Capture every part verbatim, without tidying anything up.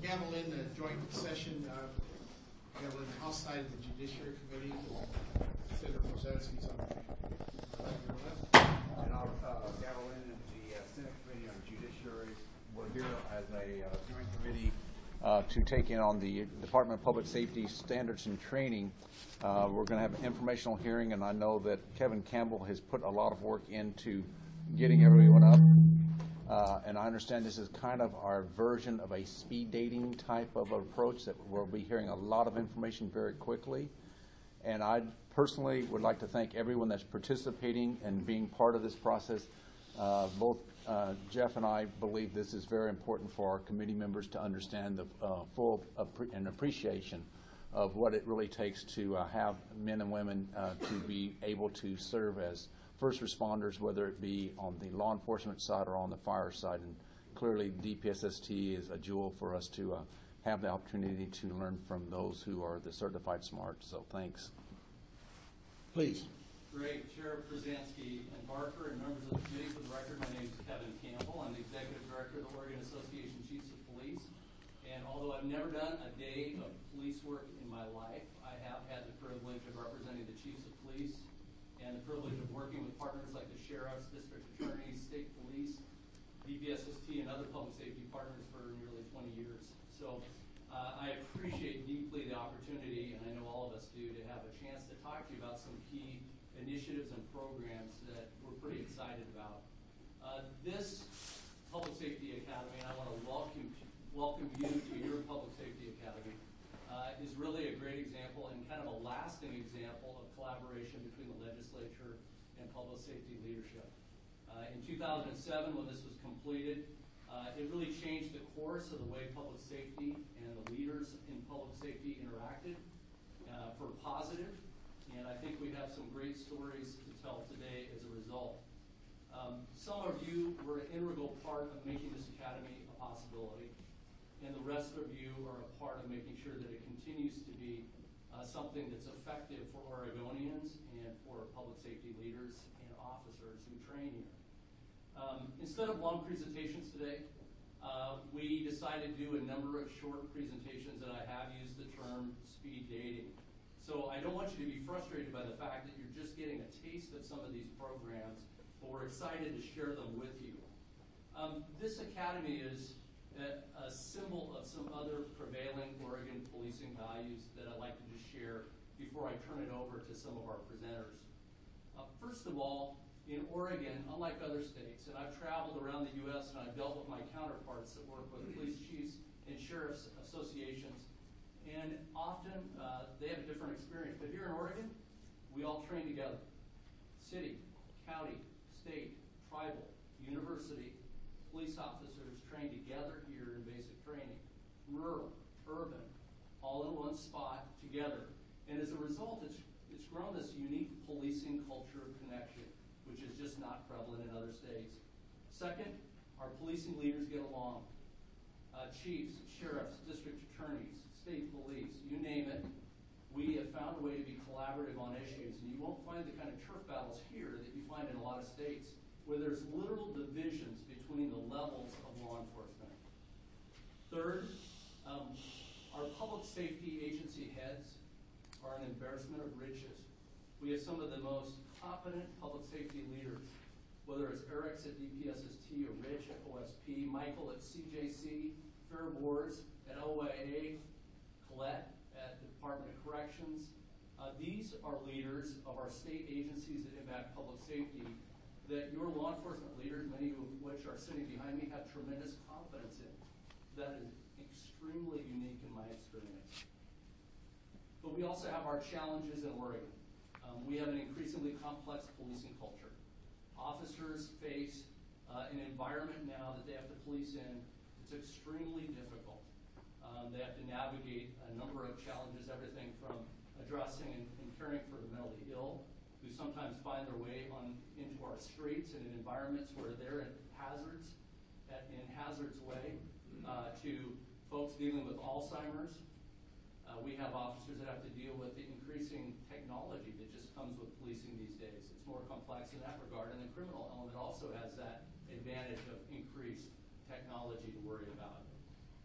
gavel in the joint session, uh, gavel in outside of the Judiciary Committee. Senator Brzezinski's on the left. And I'll uh, gavel in the uh, Senate Committee on Judiciary. We're here as a uh, joint committee uh, to take in on the Department of Public Safety standards and training. Uh, we're going to have an informational hearing, and I know that Kevin Campbell has put a lot of work into getting everyone up. Uh, and I understand this is kind of our version of a speed dating type of approach that we'll be hearing a lot of information very quickly. And I personally would like to thank everyone that's participating and being part of this process. Uh, both uh, Jeff and I believe this is very important for our committee members to understand the uh, full appre- and appreciation of what it really takes to uh, have men and women uh, to be able to serve as first responders, whether it be on the law enforcement side or on the fire side. And clearly D P S S T is a jewel for us to uh, have the opportunity to learn from those who are the certified smart. So thanks. Please. Great. Sheriff Brzezinski and Barker and members of the committee, for the record, my name is Kevin Campbell. I'm the Executive Director of the Oregon Association Chiefs of Police. And although I've never done a day of police work in my life, I have had the privilege of representing the Chiefs of Police and the privilege of working with partners like the sheriffs, district attorneys, state police, D P S S T, and other public safety partners for nearly twenty years. So uh, I appreciate deeply the opportunity, and I know all of us do, to have a chance to talk to you about some key initiatives and programs that we're pretty excited about. Uh, this Public Safety Academy, and I want to welcome, welcome you to your Public Safety Academy, uh, is really a great example and kind of a lasting example of collaboration between the legislature and public safety leadership. Uh, in two thousand seven, when this was completed, uh, it really changed the course of the way public safety and the leaders in public safety interacted uh, for positive, and I think we have some great stories to tell today as a result. Um, some of you were an integral part of making this academy a possibility, and the rest of you are a part of making sure that it continues to be uh, something that's effective for Oregonians and for public safety leaders and officers who train here. Um, instead of long presentations today, uh, we decided to do a number of short presentations, and I have used the term speed dating. So I don't want you to be frustrated by the fact that you're just getting a taste of some of these programs, but we're excited to share them with you. Um, this academy is a, a symbol of some other prevailing Oregon policing values that I'd like to just share before I turn it over to some of our presenters. Uh, first of all, in Oregon, unlike other states, and I've traveled around the U S and I've dealt with my counterparts that work with police chiefs and sheriffs associations, and often uh, they have a different experience. But here in Oregon, we all train together. City, county, state, tribal, university, police officers train together here in basic training. Rural, urban, all in one spot together. And as a result, it's, it's grown this unique policing culture of connection, which is just not prevalent in other states. Second, our policing leaders get along. Uh, chiefs, sheriffs, district attorneys, state police, you name it. We have found a way to be collaborative on issues, and you won't find the kind of turf battles here that you find in a lot of states where there's literal divisions between the levels of law enforcement. Third, um, our public safety agency heads are an embarrassment of riches. We have some of the most competent public safety leaders, whether it's Eric's at D P S S T or Rich at O S P, Michael at C J C, Fair Wars at O I A, Colette at the Department of Corrections. Uh, these are leaders of our state agencies that impact public safety that your law enforcement leaders, many of which are sitting behind me, have tremendous confidence in. That is extremely unique in my experience. But we also have our challenges in Oregon. Um, we have an increasingly complex policing culture. Officers face uh, an environment now that they have to police in. It's extremely difficult. Um, they have to navigate a number of challenges, everything from addressing and, and caring for the mentally ill, who sometimes find their way on into our streets and in environments where they're in hazards, at, in hazards way, uh, to folks dealing with Alzheimer's. Uh, we have officers that have to deal with the increasing technology that just comes with policing these days. It's more complex in that regard, and the criminal element also has that advantage of increased technology to worry about.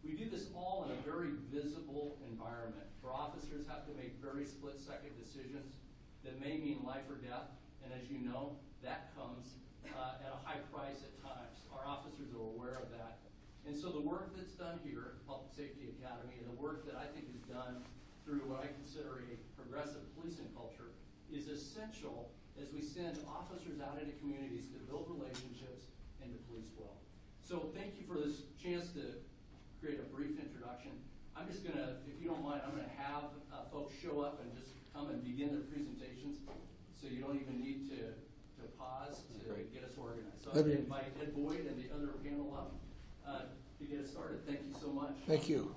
We do this all in a very visible environment where officers have to make very split-second decisions that may mean life or death, and as you know, that comes uh, at a high price at times. Our officers are aware of that. And so the work that's done here at Public Safety Academy and the work that I think is done through what I consider a progressive policing culture is essential as we send officers out into communities to build relationships and to police well. So thank you for this chance to create a brief introduction. I'm just going to, if you don't mind, I'm going to have uh, folks show up and just come and begin their presentations, so you don't even need to, to pause to Great. get us organized. So I'm going to invite Ed Boyd and the other panel up uh, to get us started. Thank you so much. Thank you.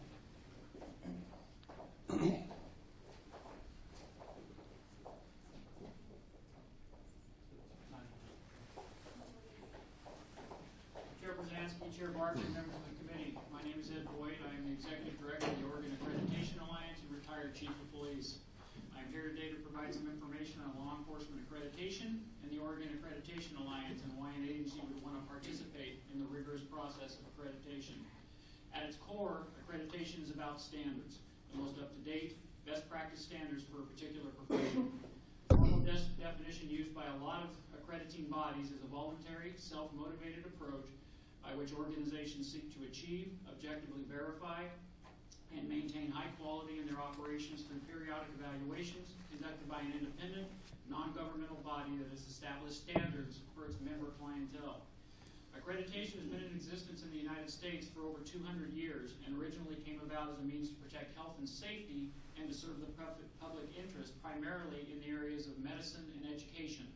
Chair Brzezinski, Chair Barker, members of the committee. My name is Ed Boyd. I am the Executive Director of the Oregon Accreditation Alliance and retired Chief of Police. I am here today to provide some information on law enforcement accreditation and the Oregon Accreditation Alliance and why an agency would want to participate in the rigorous process of accreditation. At its core, accreditation is about standards, the most up-to-date, best practice standards for a particular profession. The formal de- definition used by a lot of accrediting bodies is a voluntary, self-motivated approach by which organizations seek to achieve, objectively verify, and maintain high quality in their operations through periodic evaluations conducted by an independent, non-governmental body that has established standards for its member clientele. Accreditation has been in existence in the United States for over two hundred years and originally came about as a means to protect health and safety and to serve the public interest primarily in the areas of medicine and education.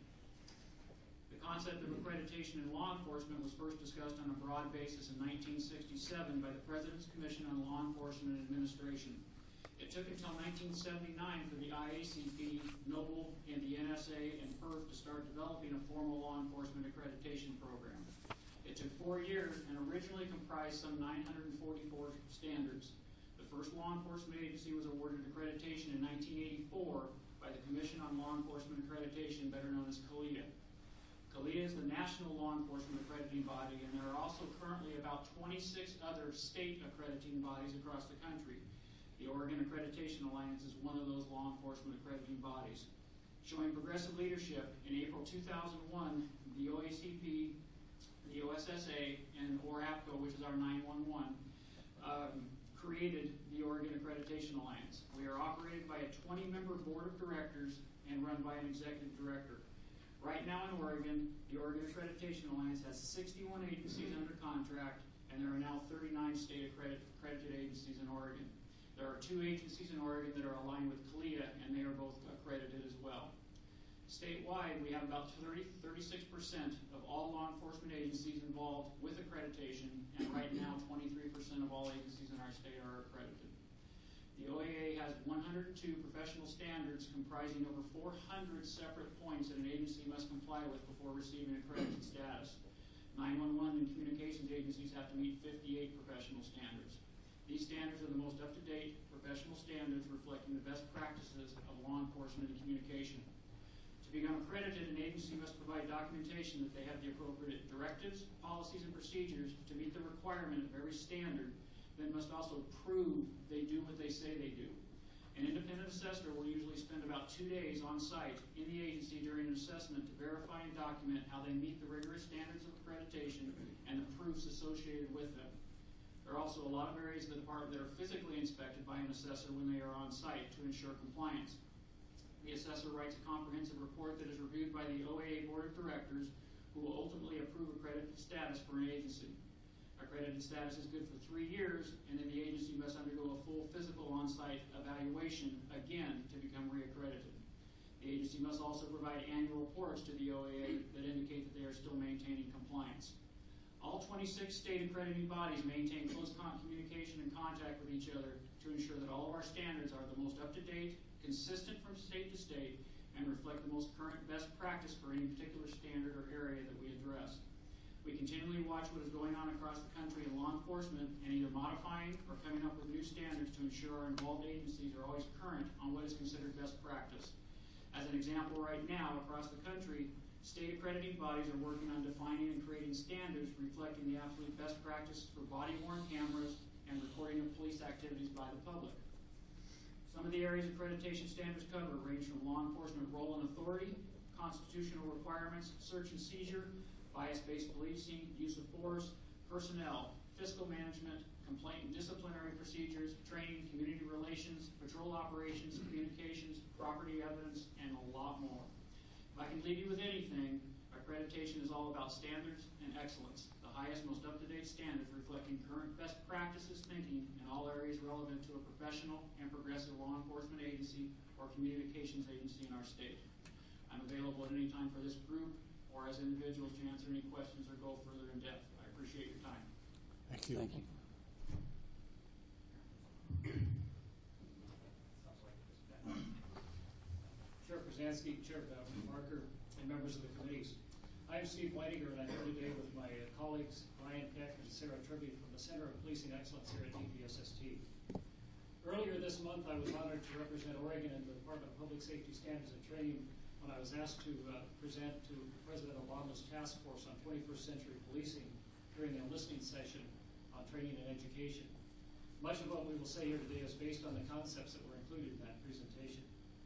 The concept of accreditation in law enforcement was first discussed on a broad basis in nineteen sixty-seven by the President's Commission on Law Enforcement and Administration. It took until nineteen seventy-nine for the I A C P, NOBLE, and the N S A and P E R F to start developing a formal law enforcement accreditation program. It took four years and originally comprised some nine hundred forty-four standards. The first law enforcement agency was awarded accreditation in nineteen eighty-four by the Commission on Law Enforcement Accreditation, better known as CALEA. CALEA is the national law enforcement accrediting body, and there are also currently about twenty-six other state accrediting bodies across the country. The Oregon Accreditation Alliance is one of those law enforcement accrediting bodies. Showing progressive leadership, in April two thousand one, the O A C P, the O S S A, and O R A P C O, which is our nine one one, um, created the Oregon Accreditation Alliance. We are operated by a twenty-member board of directors and run by an executive director. Right now in Oregon, the Oregon Accreditation Alliance has sixty-one agencies under contract, and there are now thirty-nine state accredit accredited agencies in Oregon. There are two agencies in Oregon that are aligned with CALEA, and they are both accredited as well. Statewide, we have about thirty, thirty-six percent of all law enforcement agencies involved with accreditation, and right now twenty-three percent of all agencies in our state are accredited. The O A A has one hundred two professional standards comprising over four hundred separate points that an agency must comply with before receiving accredited status. nine one one and communications agencies have to meet fifty-eight professional standards. These standards are the most up-to-date professional standards reflecting the best practices of law enforcement and communication. To become accredited, an agency must provide documentation that they have the appropriate directives, policies, and procedures to meet the requirement of every standard, then must also prove they do what they say they do. An independent assessor will usually spend about two days on site in the agency during an assessment to verify and document how they meet the rigorous standards of accreditation and the proofs associated with them. There are also a lot of areas of the department that are physically inspected by an assessor when they are on site to ensure compliance. The assessor writes a comprehensive report that is reviewed by the O A A Board of Directors, who will ultimately approve accredited status for an agency. Accredited status is good for three years, and then the agency must undergo a full physical on-site evaluation, again, to become reaccredited. The agency must also provide annual reports to the O A A that indicate that they are still maintaining compliance. All twenty-six state accrediting bodies maintain close communication and contact with each other to ensure that all of our standards are the most up-to-date, consistent from state to state, and reflect the most current best practice for any particular standard or area that we address. We continually watch what is going on across the country in law enforcement and either modifying or coming up with new standards to ensure our involved agencies are always current on what is considered best practice. As an example, right now across the country, state accrediting bodies are working on defining and creating standards reflecting the absolute best practice for body-worn cameras and recording activities by the public. Some of the areas accreditation standards cover range from law enforcement role and authority, constitutional requirements, search and seizure, bias-based policing, use of force, personnel, fiscal management, complaint and disciplinary procedures, training, community relations, patrol operations, communications, property evidence, and a lot more. If I can leave you with anything, accreditation is all about standards and excellence, the highest, most up-to-date standards reflecting current best practices thinking in all areas relevant to a professional and progressive law enforcement agency or communications agency in our state. I'm available at any time for this group or as individuals to answer any questions or go further in depth. I appreciate your time. Thank you. Thank you. Chair Brzezinski, Chair Barker, and members of the committees. I am Steve Whitinger, and I'm here today with my uh, colleagues Ryan Keck and Sarah Tribby from the Center of Policing Excellence here at D P S S T. Earlier this month, I was honored to represent Oregon in the Department of Public Safety Standards and Training when I was asked to uh, present to President Obama's task force on twenty-first century policing during the listening session on training and education. Much of what we will say here today is based on the concepts that were included in that presentation.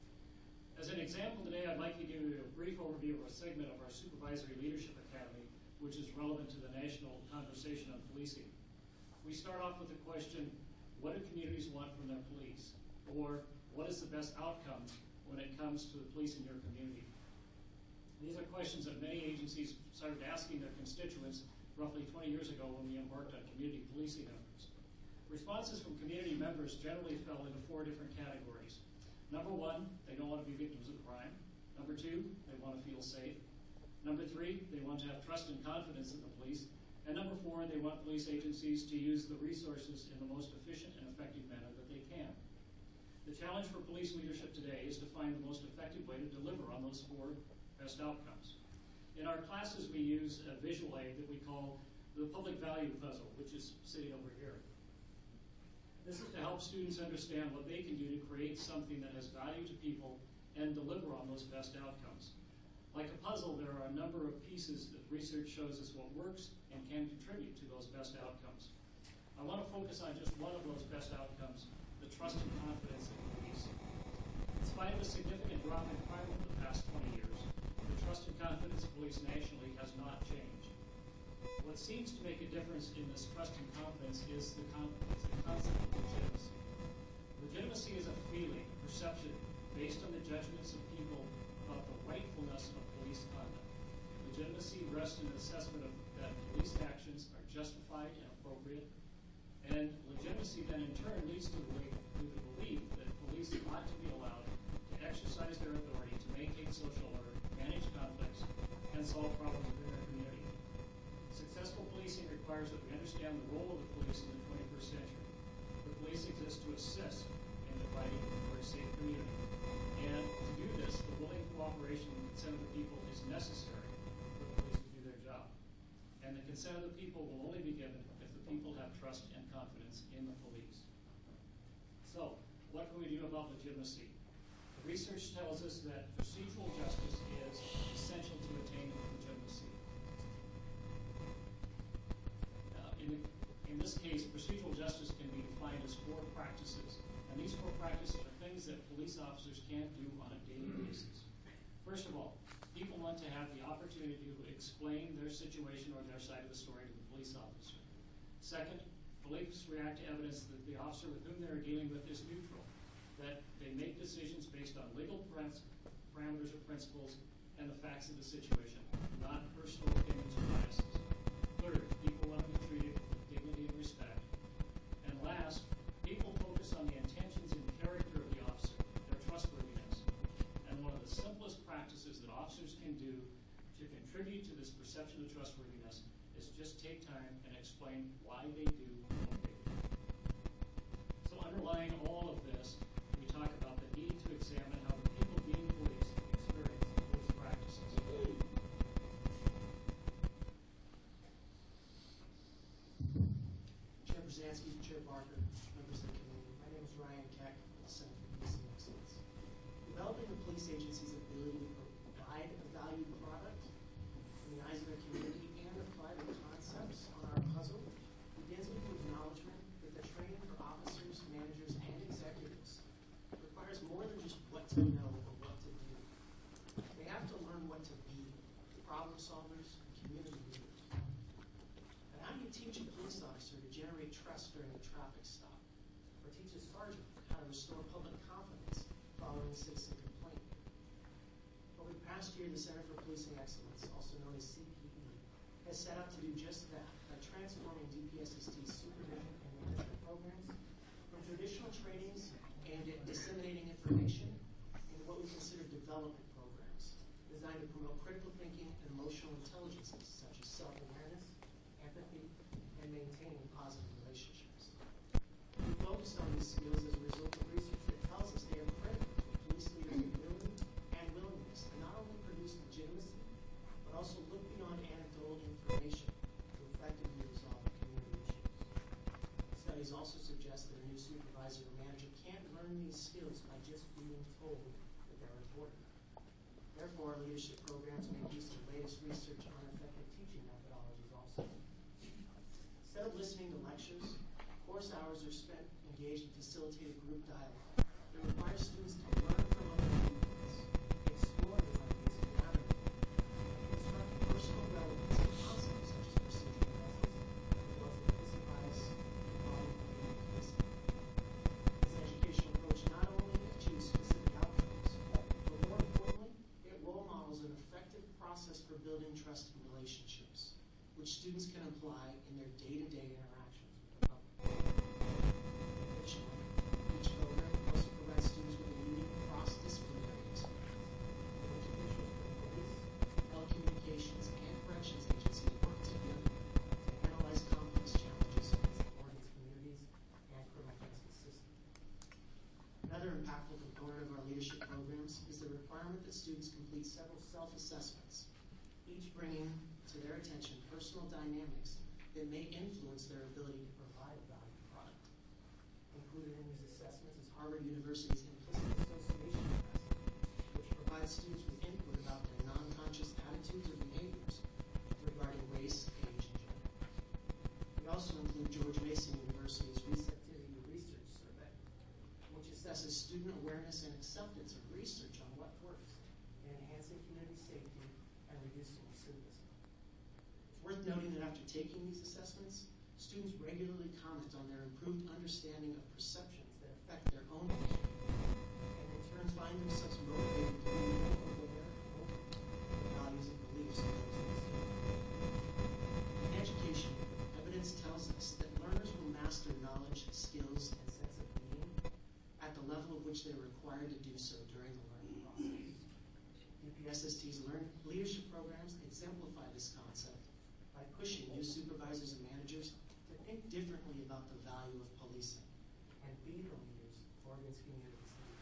As an example today, I'd like to give you a brief overview of a segment of our Supervisory Leadership Academy, which is relevant to the national conversation on policing. We start off with the question, what do communities want from their police? Or, what is the best outcome when it comes to the police in your community? These are questions that many agencies started asking their constituents roughly twenty years ago when we embarked on community policing efforts. Responses from community members generally fell into four different categories. Number one, they don't want to be victims of crime. Number two, they want to feel safe. Number three, they want to have trust and confidence in the police. And number four, they want police agencies to use the resources in the most efficient and effective manner that they can. The challenge for police leadership today is to find the most effective way to deliver on those four best outcomes. In our classes, we use a visual aid that we call the public value puzzle, which is sitting over here. This is to help students understand what they can do to create something that has value to people and deliver on those best outcomes. Like a puzzle, there are a number of pieces that research shows us what works and can contribute to those best outcomes. I want to focus on just one of those best outcomes, the trust and confidence in police. In spite of a significant drop in crime over the past twenty years, the trust and confidence of police nationally has not changed. What seems to make a difference in this trust and confidence is the, con is the concept of legitimacy. Legitimacy is a feeling, a perception, based on the judgments of people about the rightfulness of police conduct. Legitimacy rests in an assessment of that police actions are justified and appropriate, and legitimacy then in turn leads to the, to the belief that police ought to be allowed to exercise their authority to maintain social order, manage conflicts, and solve problems within their community. Successful policing requires that we understand the role of the police in the twenty-first century. The police exist to assist in providing a very safe community. And to do this, the willing cooperation and consent of the people is necessary for the police to do their job. And the consent of the people will only be given if the people have trust and confidence in the police. So, what can we do about legitimacy? The research tells us that procedural justice is essential to attain legitimacy. Uh, in, the, in this case, procedural justice can be defined as four practices. And these four practices are things that police officers can't do on a daily basis. First of all, people want to have the opportunity to explain their situation or their side of the story to the police officer. Second, police react to evidence that the officer with whom they're dealing with is neutral, that they make decisions based on legal parameters or principles and the facts of the situation, not personal opinions or biases. Third, people want to be treated with dignity and respect. And last, people focus on the intentions and character of the officer, their trustworthiness. And one of the simplest practices that officers can do to contribute to this perception of trustworthiness is just take time and explain why they do what they do. So underlying all of this, we talk about the need to examine how the people being policed experience those practices. Chair Brzezinski, Chair Barker, members of the committee. My name is Ryan Keck, with the Center for Policing Excellence. Developing the police agency's ability to provide a valued product in the eyes of their community and apply the concepts on our puzzle begins with the acknowledgement that the training for officers press during a traffic stop, or teach a sergeant how to restore public confidence following a citizen complaint. Over the past year, the Center for Policing Excellence, also known as C P E, has set out to do just that by transforming D P S S T's supervision and management programs from traditional trainings aimed at disseminating information into what we consider development programs designed to promote critical thinking and emotional intelligences such as self-awareness, empathy, and maintaining positive relationships. We focused on these skills as a result of research that tells us they are critical to police leaders' ability and willingness to not only produce legitimacy, but also look beyond anecdotal information to effectively resolve community issues. Studies also suggest that a new supervisor or manager can't learn these skills by just being told that they're important. Therefore, our leadership programs make use of the latest research on effective teaching methodologies also. Instead of listening to lectures, course hours are spent engaged in facilitated group dialogue that requires students to learn from other viewpoints, explore their ideas collaboratively, and construct personal relevance to concepts such as procedural justice, as well as implicit bias and problem policing. This educational approach not only achieves specific outcomes, but more importantly, it role models an effective process for building trusting relationships, which students can apply in their day-to-day interactions with the public. Additionally, each program also provides students with a unique cross-disciplinary experience in which officials from police, telecommunications, and corrections agencies work together to analyze complex challenges facing Oregon's communities and criminal justice system. Another impactful component of our leadership programs is the requirement that students complete several self-assessments, each bringing to their attention personal dynamics that may influence their ability to provide a valued product. Included in these assessments is Harvard University's implicit association test, which provides students with input about their non-conscious attitudes or behaviors regarding race, age, and gender. We also include George Mason University's Receptivity Research Survey, which assesses student awareness and acceptance of research on what works in enhancing community safety and reducing recidivism. It's worth noting that after taking these assessments, students regularly comment on their improved understanding of perceptions that affect their own behavior, and in turn find themselves motivated to be more aware and open to the values and beliefs of those they serve. In education, evidence tells us that learners will master knowledge, skills, and sense of meaning at the level of which they're required to do so during the learning process. D P S S T's learn leadership programs exemplify this concept by pushing new supervisors and managers to think differently about the value of policing and be the leaders Oregon's communities need.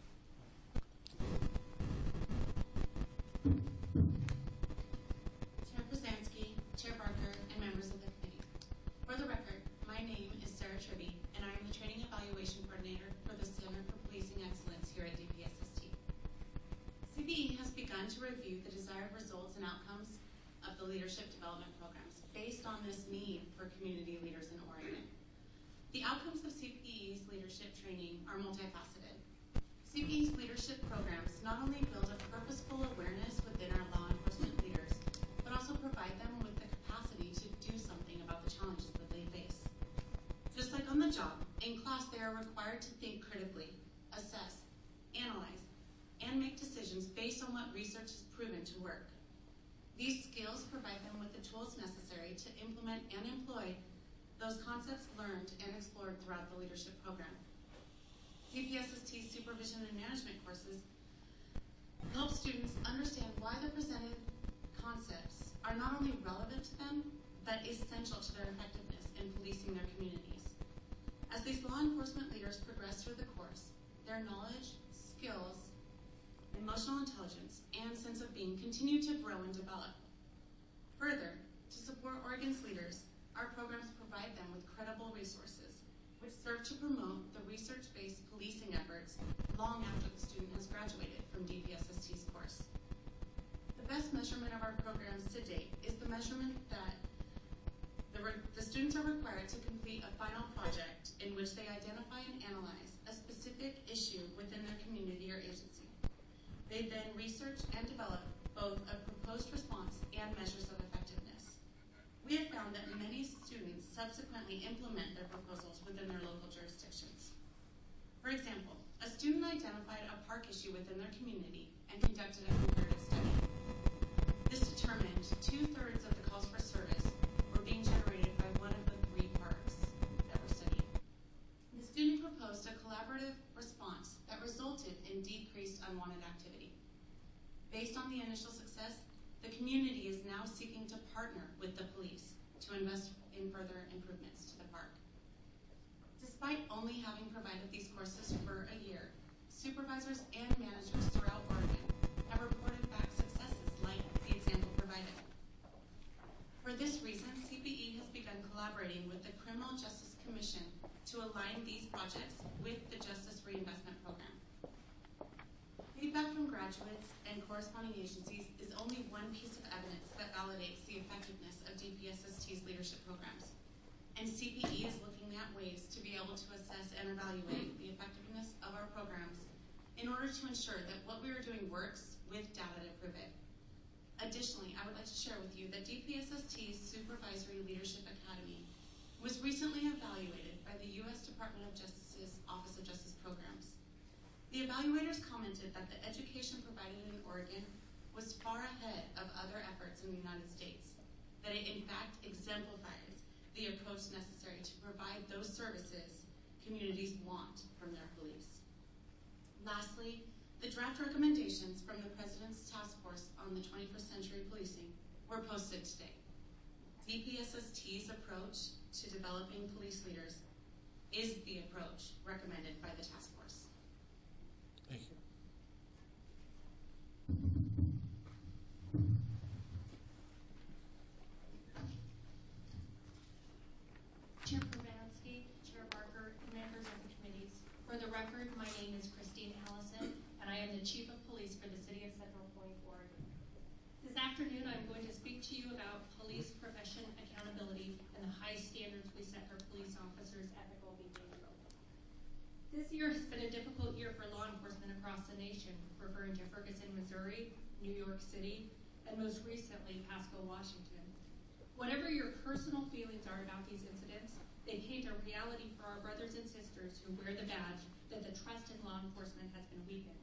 Chair Brzezinski, Chair Barker, and members of the committee. For the record, my name is Sarah Tribby, and I am the Training Evaluation Coordinator for the Center for Policing Excellence here at D P S S T. C P E has begun to review the desired results and outcomes of the leadership development programs based on this need for community leaders in Oregon. The outcomes of C P E's leadership training are multifaceted. C P E's leadership programs not only build a purposeful awareness within our law enforcement leaders, but also provide them with the capacity to do something about the challenges that they face. Just like on the job, in class they are required to think critically, assess, analyze, and make decisions based on what research has proven to work. These skills provide them with the tools necessary to implement and employ those concepts learned and explored throughout the leadership program. D P S S T's supervision and management courses help students understand why the presented concepts are not only relevant to them, but essential to their effectiveness in policing their communities. As these law enforcement leaders progress through the course, their knowledge, skills, emotional intelligence, and sense of being continue to grow and develop. Further, to support Oregon's leaders, our programs provide them with credible resources, which serve to promote the research-based policing efforts long after the student has graduated from D P S S T's course. The best measurement of our programs to date is the measurement that the, the students are required to complete a final project in which they identify and analyze a specific issue within their community or agency. They then research and develop both a proposed response and measures of effectiveness. we have found that many students subsequently implement their proposals within their local jurisdictions. For example, a student identified a park issue within their community and conducted a comparative study. This determined two-thirds of the calls for service were being generated by one of the three parks that were studied. The student proposed a collaborative response that resulted in decreased unwanted activity. Based on the initial success, the community is now seeking to partner with the police to invest in further improvements to the park. Despite only having provided these courses for a year, supervisors and managers throughout Oregon have reported back successes like the example provided. For this reason, C P E has begun collaborating with the Criminal Justice Commission to align these projects with the Justice Reinvestment Program. Feedback from graduates and corresponding agencies is only one piece of evidence that validates the effectiveness of D P S S T's leadership programs. And C P E is looking at ways to be able to assess and evaluate the effectiveness of our programs in order to ensure that what we are doing works with data to prove it. Additionally, I would like to share with you that D P S S T's Supervisory Leadership Academy was recently evaluated by the U S Department of Justice's Office of Justice Programs. The evaluators commented that the education provided in Oregon was far ahead of other efforts in the United States, that it in fact exemplifies the approach necessary to provide those services communities want from their police. Lastly, the draft recommendations from the President's Task Force on the twenty-first Century Policing were posted today. D P S S T's approach to developing police leaders is the approach recommended by the task force. Thank you. Chair Provansky, Chair Barker, and members of the committees. For the record, my name is Christine Allison, and I am the Chief of Police for the City of Central Point, Oregon. This afternoon, I'm going to speak to you about police profession accountability and the high standards we set for police officers' ethical behavior. This year has been a difficult year for law enforcement across the nation, referring to Ferguson, Missouri, New York City, and most recently, Pasco, Washington. Whatever your personal feelings are about these incidents, they paint a reality for our brothers and sisters who wear the badge that the trust in law enforcement has been weakened.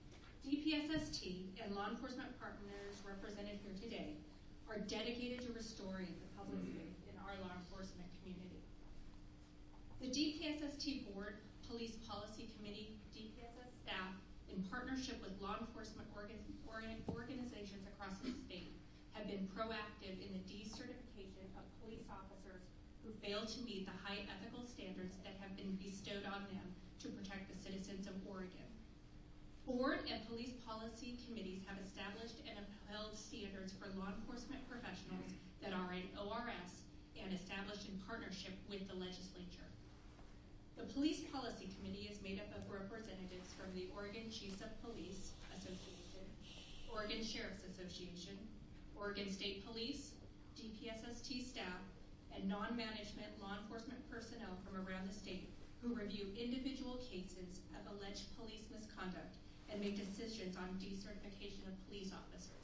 D P S S T and law enforcement partners represented here today are dedicated to restoring the public's faith in our law enforcement community. The D P S S T Board, Police Policy Committee, D P S S staff, in partnership with law enforcement organ organizations across the state, have been proactive in the decertification of police officers who fail to meet the high ethical standards that have been bestowed on them to protect the citizens of Oregon. Board and police policy committees have established and upheld standards for law enforcement professionals that are in O R S and established in partnership with the legislature. The Police Policy Committee is made up of representatives from the Oregon Chiefs of Police Association, Oregon Sheriff's Association, Oregon State Police, D P S S T staff, and non-management law enforcement personnel from around the state who review individual cases of alleged police misconduct and make decisions on decertification of police officers.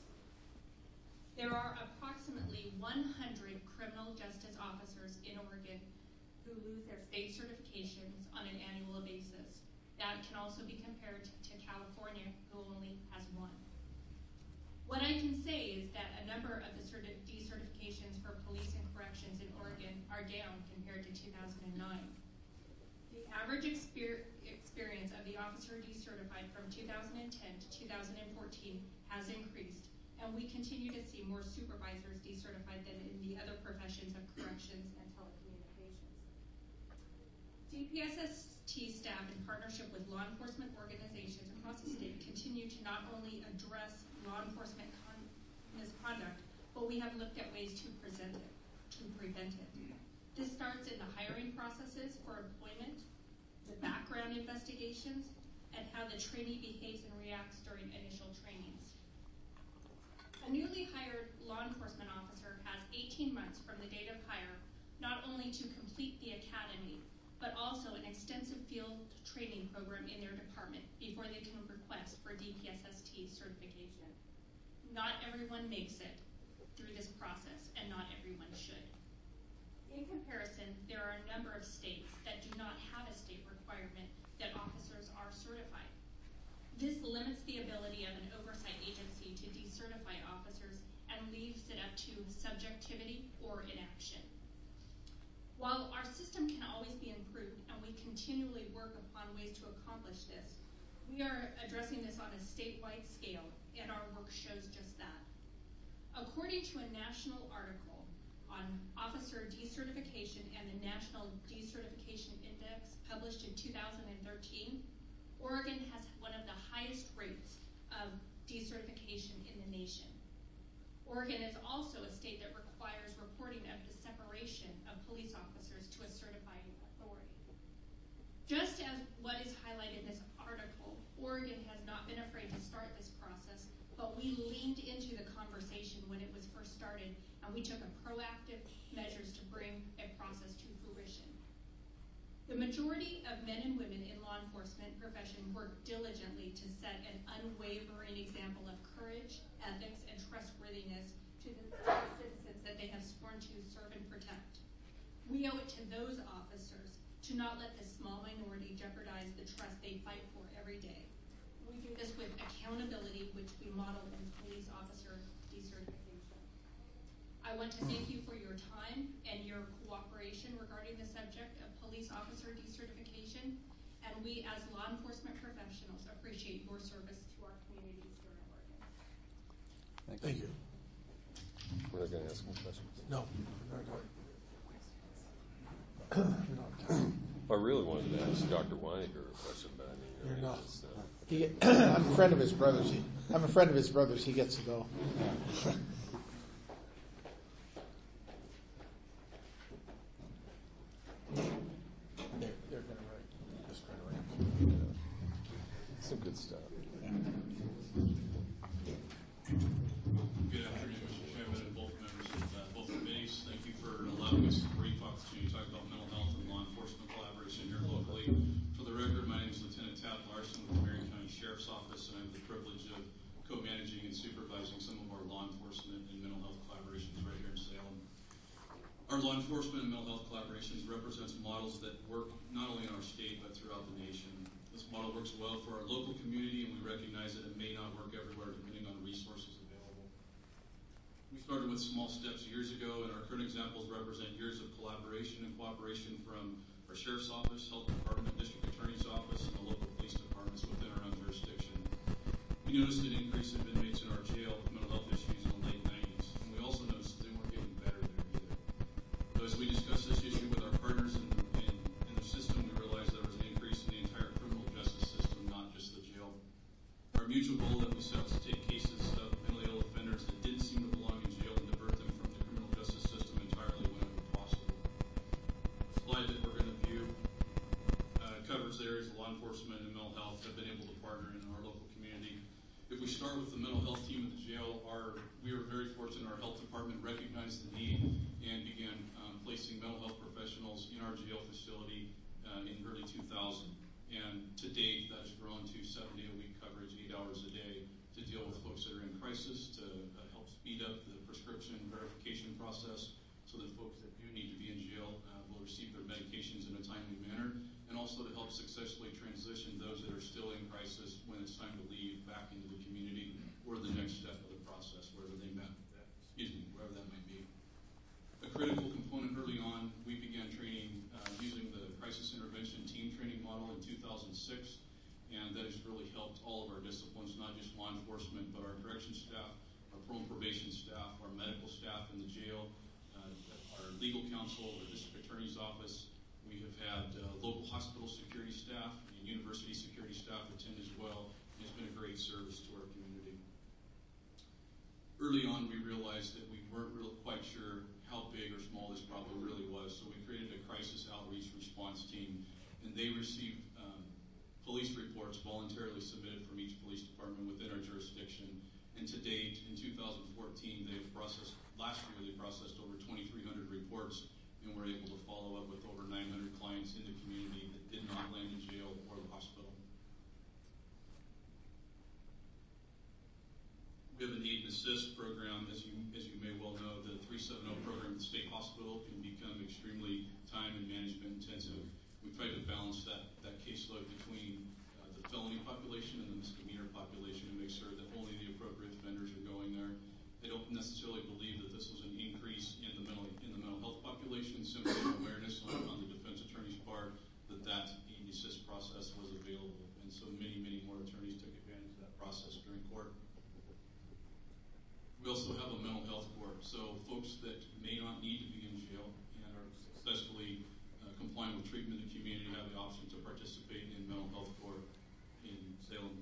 There are approximately one hundred criminal justice officers in Oregon who lose their state certifications on an annual basis. That can also be compared to California, who only has one. What I can say is that a number of the decertifications for police and corrections in Oregon are down compared to two thousand nine. The average exper experience of the officer decertified from two thousand ten to two thousand fourteen has increased, and we continue to see more supervisors decertified than in the other professions of corrections and telecommunications. D P S S T staff, in partnership with law enforcement organizations across the state, continue to not only address law enforcement misconduct, but we have looked at ways to present it, to prevent it. This starts in the hiring processes for employment, the background investigations, and how the trainee behaves and reacts during initial trainings. A newly hired law enforcement officer has eighteen months from the date of hire, not only to complete the academy, but also an extensive field training program in their department before they can request for D P S S T certification. Not everyone makes it, through this process, and not everyone should. In comparison, there are a number of states that do not have a state requirement that officers are certified. This limits the ability of an oversight agency to decertify officers and leaves it up to subjectivity or inaction. While our system can always be improved and we continually work upon ways to accomplish this, we are addressing this on a statewide scale, and our work shows just that. According to a national article on officer decertification and the National Decertification Index published in two thousand thirteen, Oregon has one of the highest rates of decertification in the nation. Oregon is also a state that requires reporting of the separation of police officers to a certifying authority. Just as what is highlighted in this article, Oregon has not been afraid to start this process, but we leaned into the conversation when it was first started, and we took a proactive measures to bring a process to fruition. The majority of men and women in law enforcement profession work diligently to set an unwavering example of courage, ethics, and trustworthiness to the citizens that they have sworn to serve and protect. We owe it to those officers to not let this small minority jeopardize the trust they fight for every day. We do this with accountability, which we model in police officer decertification. I want to thank you for your time and your cooperation regarding the subject of police officer decertification, and we as law enforcement professionals appreciate your service to our communities here in Oregon. Thank you. Thank you. We're not going to ask any questions. No. I really wanted to ask Doctor Weininger a question, but I mean, You're not. it's, uh, He, I'm a friend of his brother's. He, I'm a friend of his brother's. He gets to go. They're, they're going to write. Just trying to write. some good stuff. Good afternoon, Mister Chairman, and both members of uh, both committees. Thank you for allowing us a brief opportunity to talk about mental health and law enforcement collaboration here locally. For the record, my name is Lieutenant Tad Larson with the Marion County Sheriff's Office, and I have the privilege of co-managing and supervising some of our law enforcement and mental health collaborations right here in Salem. Our law enforcement and mental health collaborations represents models that work not only in our state but throughout the nation. This model works well for our local community, and we recognize that it may not work everywhere depending on resources available. We started with small steps years ago, and our current examples represent years of collaboration and cooperation from our Sheriff's Office, Health Department, District Attorney's Office, and the local police departments within our own jurisdiction. We noticed an increase of inmates in our jail with mental health issues in the late nineties, and we also noticed they weren't getting better there either. So as we discussed this issue with our partners in, in, in the system, we realized there was an increase in the entire criminal justice system, not just the jail. Our mutual goal that we set was to take cases of mentally ill offenders that didn't seem to belong in jail and divert them from the criminal justice system entirely whenever possible. The slide that we're going to view uh, covers the areas of law enforcement and mental health have been able to partner in our local community. If we start with the mental health team at the jail, our, we were very fortunate our health department recognized the need and began um, placing mental health professionals in our jail facility uh, in early two thousand. And to date, that has grown to seven-day-a-week coverage, eight hours a day, to deal with folks that are in crisis, to uh, help speed up the prescription verification process so that folks that do need to be in jail uh, will receive their medications in a timely manner, and also to help successfully transition those that are still in crisis when it's time to leave back into the community or the next step of the process, wherever they met, excuse me, wherever that might be. A critical component early on, we began training uh, using the crisis intervention team training model in two thousand six, and that has really helped all of our disciplines, not just law enforcement, but our corrections staff, our parole and probation staff, our medical staff in the jail, uh, our legal counsel, our district attorney's office. We have had uh, local hospital security staff and university security staff attend as well. It's been a great service to our community. Early on, we realized that we weren't really quite sure how big or small this problem really was, so we created a crisis outreach response team, and they received um, police reports voluntarily submitted from each police department within our jurisdiction. And to date, in two thousand fourteen, they've processed, last year they processed over twenty-three hundred reports, and were able to follow up with over nine hundred clients in the community that did not land in jail or the hospital. We We have an aid and assist program, as you as you may well know. The three seventy program at the state hospital can become extremely time and management intensive. We try to balance that, that caseload between uh, the felony population and the misdemeanor population and make sure that only the appropriate offenders are going there. I don't necessarily believe that this was an increase in the mental in the mental health population, simply an awareness on, on the defense attorney's part that that aid and assist process was available, and so many, many more attorneys took advantage of that process during court. We also have a mental health court, so folks that may not need to be in jail and are successfully uh, complying with treatment in the community have the option to participate in mental health court in Salem.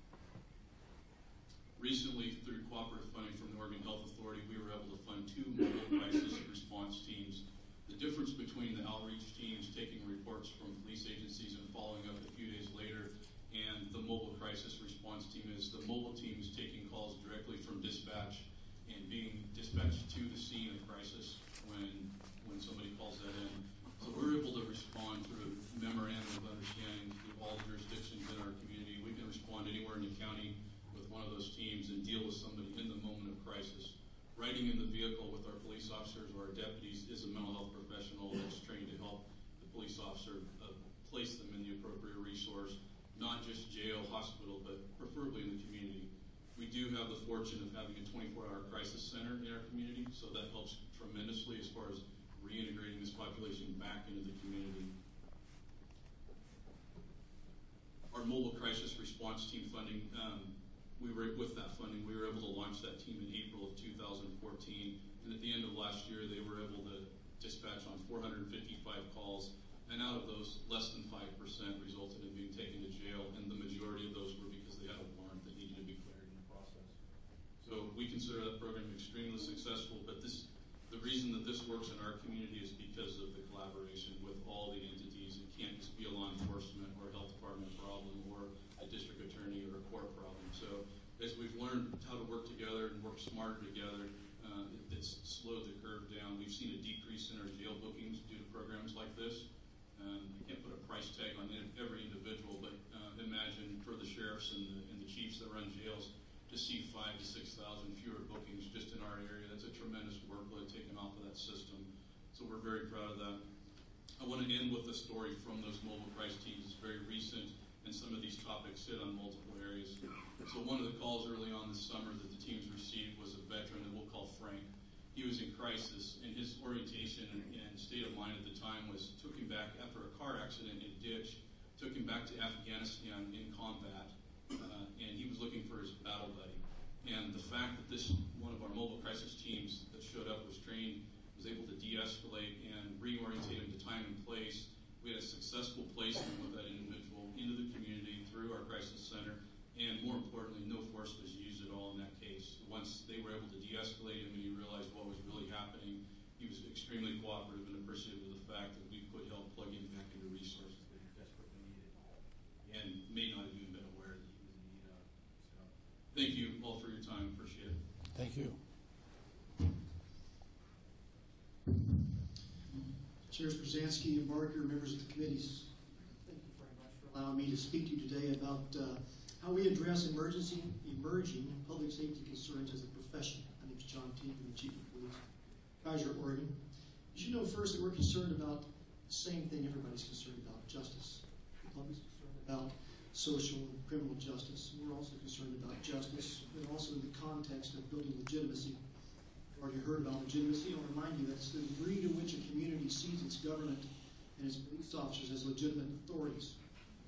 Recently, through cooperative funding from the Oregon Health Authority, we were able to fund two mobile crisis response teams. The difference between the outreach teams taking reports from police agencies and following up a few days later and the mobile crisis response team is the mobile team is taking calls directly from dispatch and being dispatched to the scene of crisis when when somebody calls that in. So we're able to respond through a memorandum of understanding through all jurisdictions in our community. We can respond anywhere in the county with one of those teams and deal with somebody in the moment of crisis. Riding in the vehicle with our police officers or our deputies is a mental health professional that's trained to help the police officer uh, place them in the appropriate resource, not just jail, hospital, but preferably in the community. We do have the fortune of having a twenty-four hour crisis center in our community, so that helps tremendously as far as reintegrating this population back into the community. Our mobile crisis response team funding, um, we were with that funding, we were able to launch that team in April of two thousand fourteen, and at the end of last year, they were able to dispatch on four hundred fifty-five calls, and out of those, less than five percent resulted in being taken to jail, and the majority of those were because they had a warrant that needed to be cleared in the process. So we consider that program extremely successful, but this, the reason that this works in our community is because of the collaboration with all the entities. It can't just be a law enforcement or a health department problem or a district attorney or a court problem. So as we've learned how to work together and work smarter together, uh, it, it's slowed the curve down. We've seen a decrease in our jail bookings due to programs like this. Um, I can't put a price tag on every individual, but uh, imagine for the sheriffs and the, and the chiefs that run jails to see five to six thousand fewer bookings just in our area. That's a tremendous workload taken off of that system. So we're very proud of that. I want to end with a story from those mobile crisis teams. It's very recent, and some of these topics hit on multiple areas. So one of the calls early on this summer that the teams received was a veteran that we'll call Frank. He was in crisis, and his orientation and, and state of mind at the time was took him back after a car accident in a ditch, took him back to Afghanistan in combat, uh, and he was looking for his battle buddy. And the fact that this one of our mobile crisis teams that showed up was trained, was able to de-escalate and reorientate him to time and place. We had a successful placement with that individual into the community through our crisis center, and more importantly, no force was used at all in that case. Once they were able to de-escalate him and he realized what was really happening, he was extremely cooperative and appreciative of the fact that we could help plug him back into resources that he desperately needed and may not have even been aware that he was in need of. So, thank you all for your time. Appreciate it. Thank you. Chairs Brzezinski and Barker, members of the committees, thank you very much for allowing me to speak to you today about uh, how we address emergency, emerging public safety concerns as a profession. My name is John Teague, I'm the Chief of Police, Kaiser, Oregon. You should know first that we're concerned about the same thing everybody's concerned about, justice. The public's concerned about social and criminal justice. We're also concerned about justice, but also in the context of building legitimacy. You've already heard about legitimacy. I'll remind you that it's the degree to which a community sees its government and its police officers as legitimate authorities.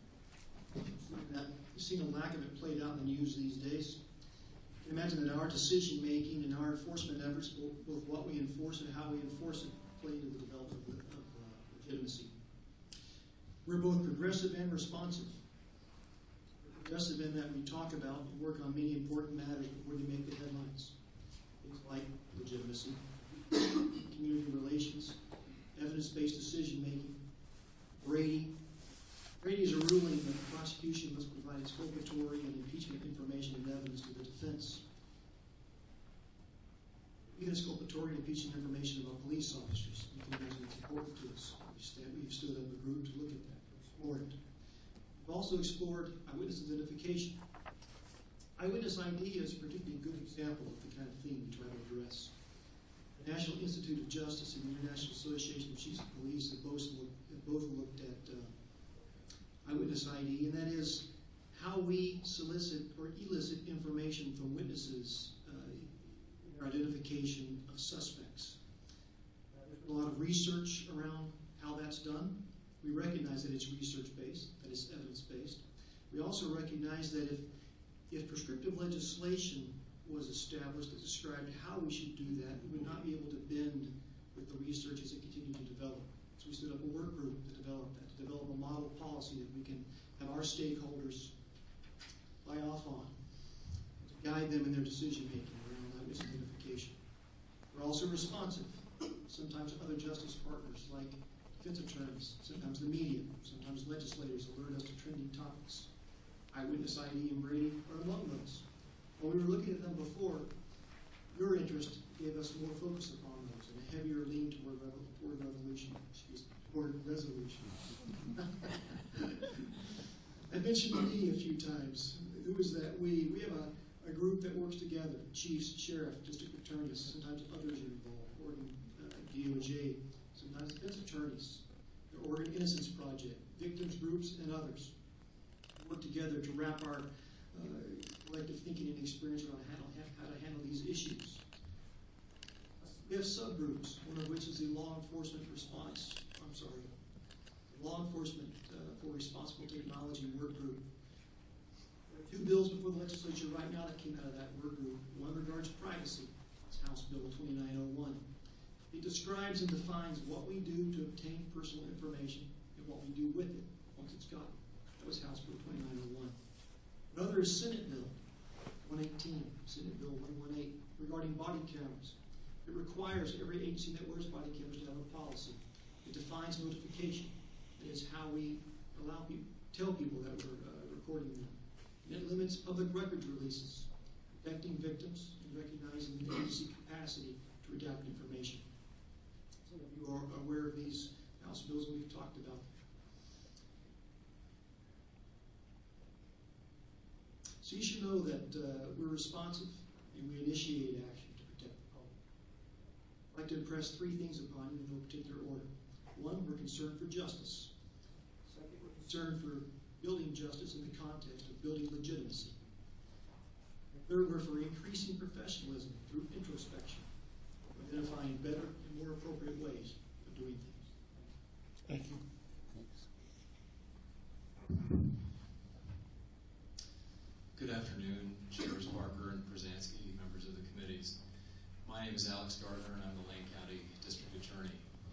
We've seen a lack of it played out in the news these days. You can imagine that our decision-making and our enforcement efforts, both, both what we enforce and how we enforce it, play into the development of, of uh, legitimacy. We're both progressive and responsive. We're progressive in that we talk about and work on many important matters before they make the headlines. Things like legitimacy, community relations, evidence-based decision-making, Brady. Brady is a ruling that the prosecution must provide exculpatory and impeachment information and evidence to the defense. We get exculpatory and impeachment information about police officers. You can imagine it's important to us. We stand, we've stood up a group to look at that, to explore it. We've also explored eyewitness identification. Eyewitness I D is a particularly good example of the kind of thing we try to address. The National Institute of Justice and the International Association of Chiefs of Police have both looked, have both looked at uh, eyewitness I D, and that is how we solicit or elicit information from witnesses uh, in their identification of suspects. Uh, there's been a lot of research around how that's done. We recognize that it's research-based, that it's evidence-based. We also recognize that if, if prescriptive legislation was established that described how we should do that, we would not be able to bend with the research as it continued to develop. So we stood up a work group to develop that, to develop a model policy that we can have our stakeholders buy off on, to guide them in their decision-making around eyewitness identification. We're also responsive. Sometimes other justice partners like defense attorneys, sometimes the media, sometimes legislators alert us to trending topics. Eyewitness I D and Brady are among those. When we were looking at them before, your interest gave us more focus upon those and a heavier lean toward, revo toward revolution, excuse me, toward resolution. I mentioned me a few times. Who is that we? We have a, a group that works together, chiefs, sheriff, district attorneys, sometimes others are involved, Oregon uh, D O J, sometimes defense attorneys, the Oregon Innocence Project, victims groups, and others. We work together to wrap our uh, collective thinking and experience around how to, how to handle these issues. We have subgroups, one of which is the law enforcement response, I'm sorry, the law enforcement uh, for responsible technology work group. There are two bills before the legislature right now that came out of that work group. One regards privacy. It's House Bill twenty-nine oh one. It describes and defines what we do to obtain personal information and what we do with it once it's got it. That was House Bill twenty-nine oh one. Another is Senate Bill one eighteen, Senate Bill one eighteen, regarding body cameras. It requires every agency that wears body cameras to have a policy. It defines notification. It is how we allow people, tell people that we're uh, recording them. And it limits public records releases, protecting victims and recognizing the agency capacity to redact information. Some of you are aware of these House bills and we've talked about them. So you should know that uh, we're responsive and we initiate action to protect the public. I'd like to impress three things upon you in no particular order. One, we're concerned for justice. Second, we're concerned for building justice in the context of building legitimacy. And third, we're for increasing professionalism through introspection, identifying better and more appropriate ways of doing things. Thank you. Good afternoon, Chairs Barker and Brzezinski, members of the committees. My name is Alex Gardner, and I'm the Lane County District Attorney.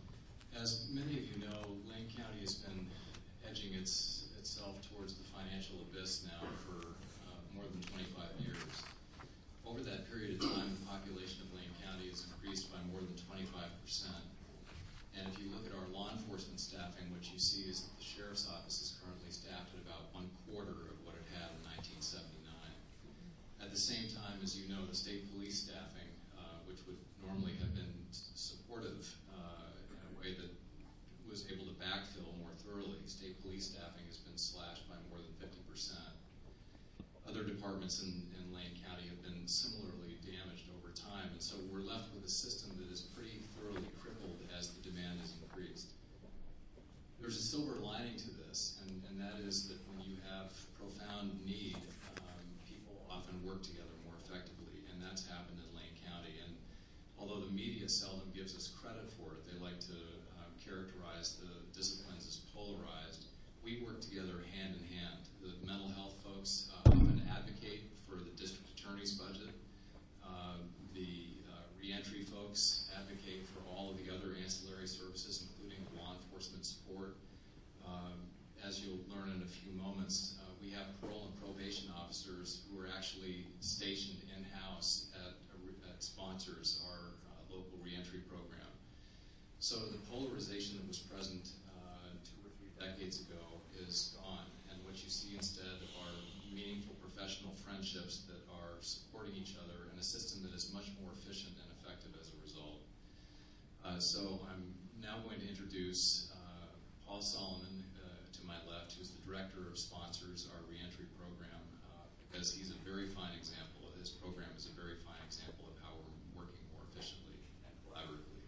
As many of you know, Lane County has been edging its, itself towards the financial abyss now for uh, more than twenty-five years. Over that period of time, the population of Lane County has increased by more than twenty-five percent. And if you look at our law enforcement staffing, what you see is that the Sheriff's Office is currently staffed at about one quarter of what it had in nineteen seventy-nine. At the same time, as you know, the state police staffing, uh, which would normally have been supportive uh, in a way that was able to backfill more thoroughly, state police staffing has been slashed by more than fifty percent. Other departments in, in Lane County have been similarly damaged over time, and so we're left with a system that is pretty thoroughly crippled as the demand has increased. There's a silver lining to this, and, and that is that when you have profound need, um, people often work together more effectively, and that's happened in Lane County. And although the media seldom gives us credit for it, they like to um, characterize the disciplines as polarized. We work together hand in hand. The mental health folks uh, often advocate for the district attorney's budget. Uh, the uh, reentry folks advocate for all of the other ancillary services, including law enforcement support. Um, as you'll learn in a few moments, uh, we have parole and probation officers who are actually stationed in-house at, at sponsors our uh, local reentry program. So the polarization that was present uh, two or three decades ago is gone, and what you see instead are meaningful professional friendships that are supporting each other in a system that is much more efficient and effective as a result. Uh, so I'm now going to introduce uh, Paul Solomon uh, to my left, who's the Director of Sponsors, our reentry program. Uh, as he's a very fine example. His program is a very fine example of how we're working more efficiently and collaboratively.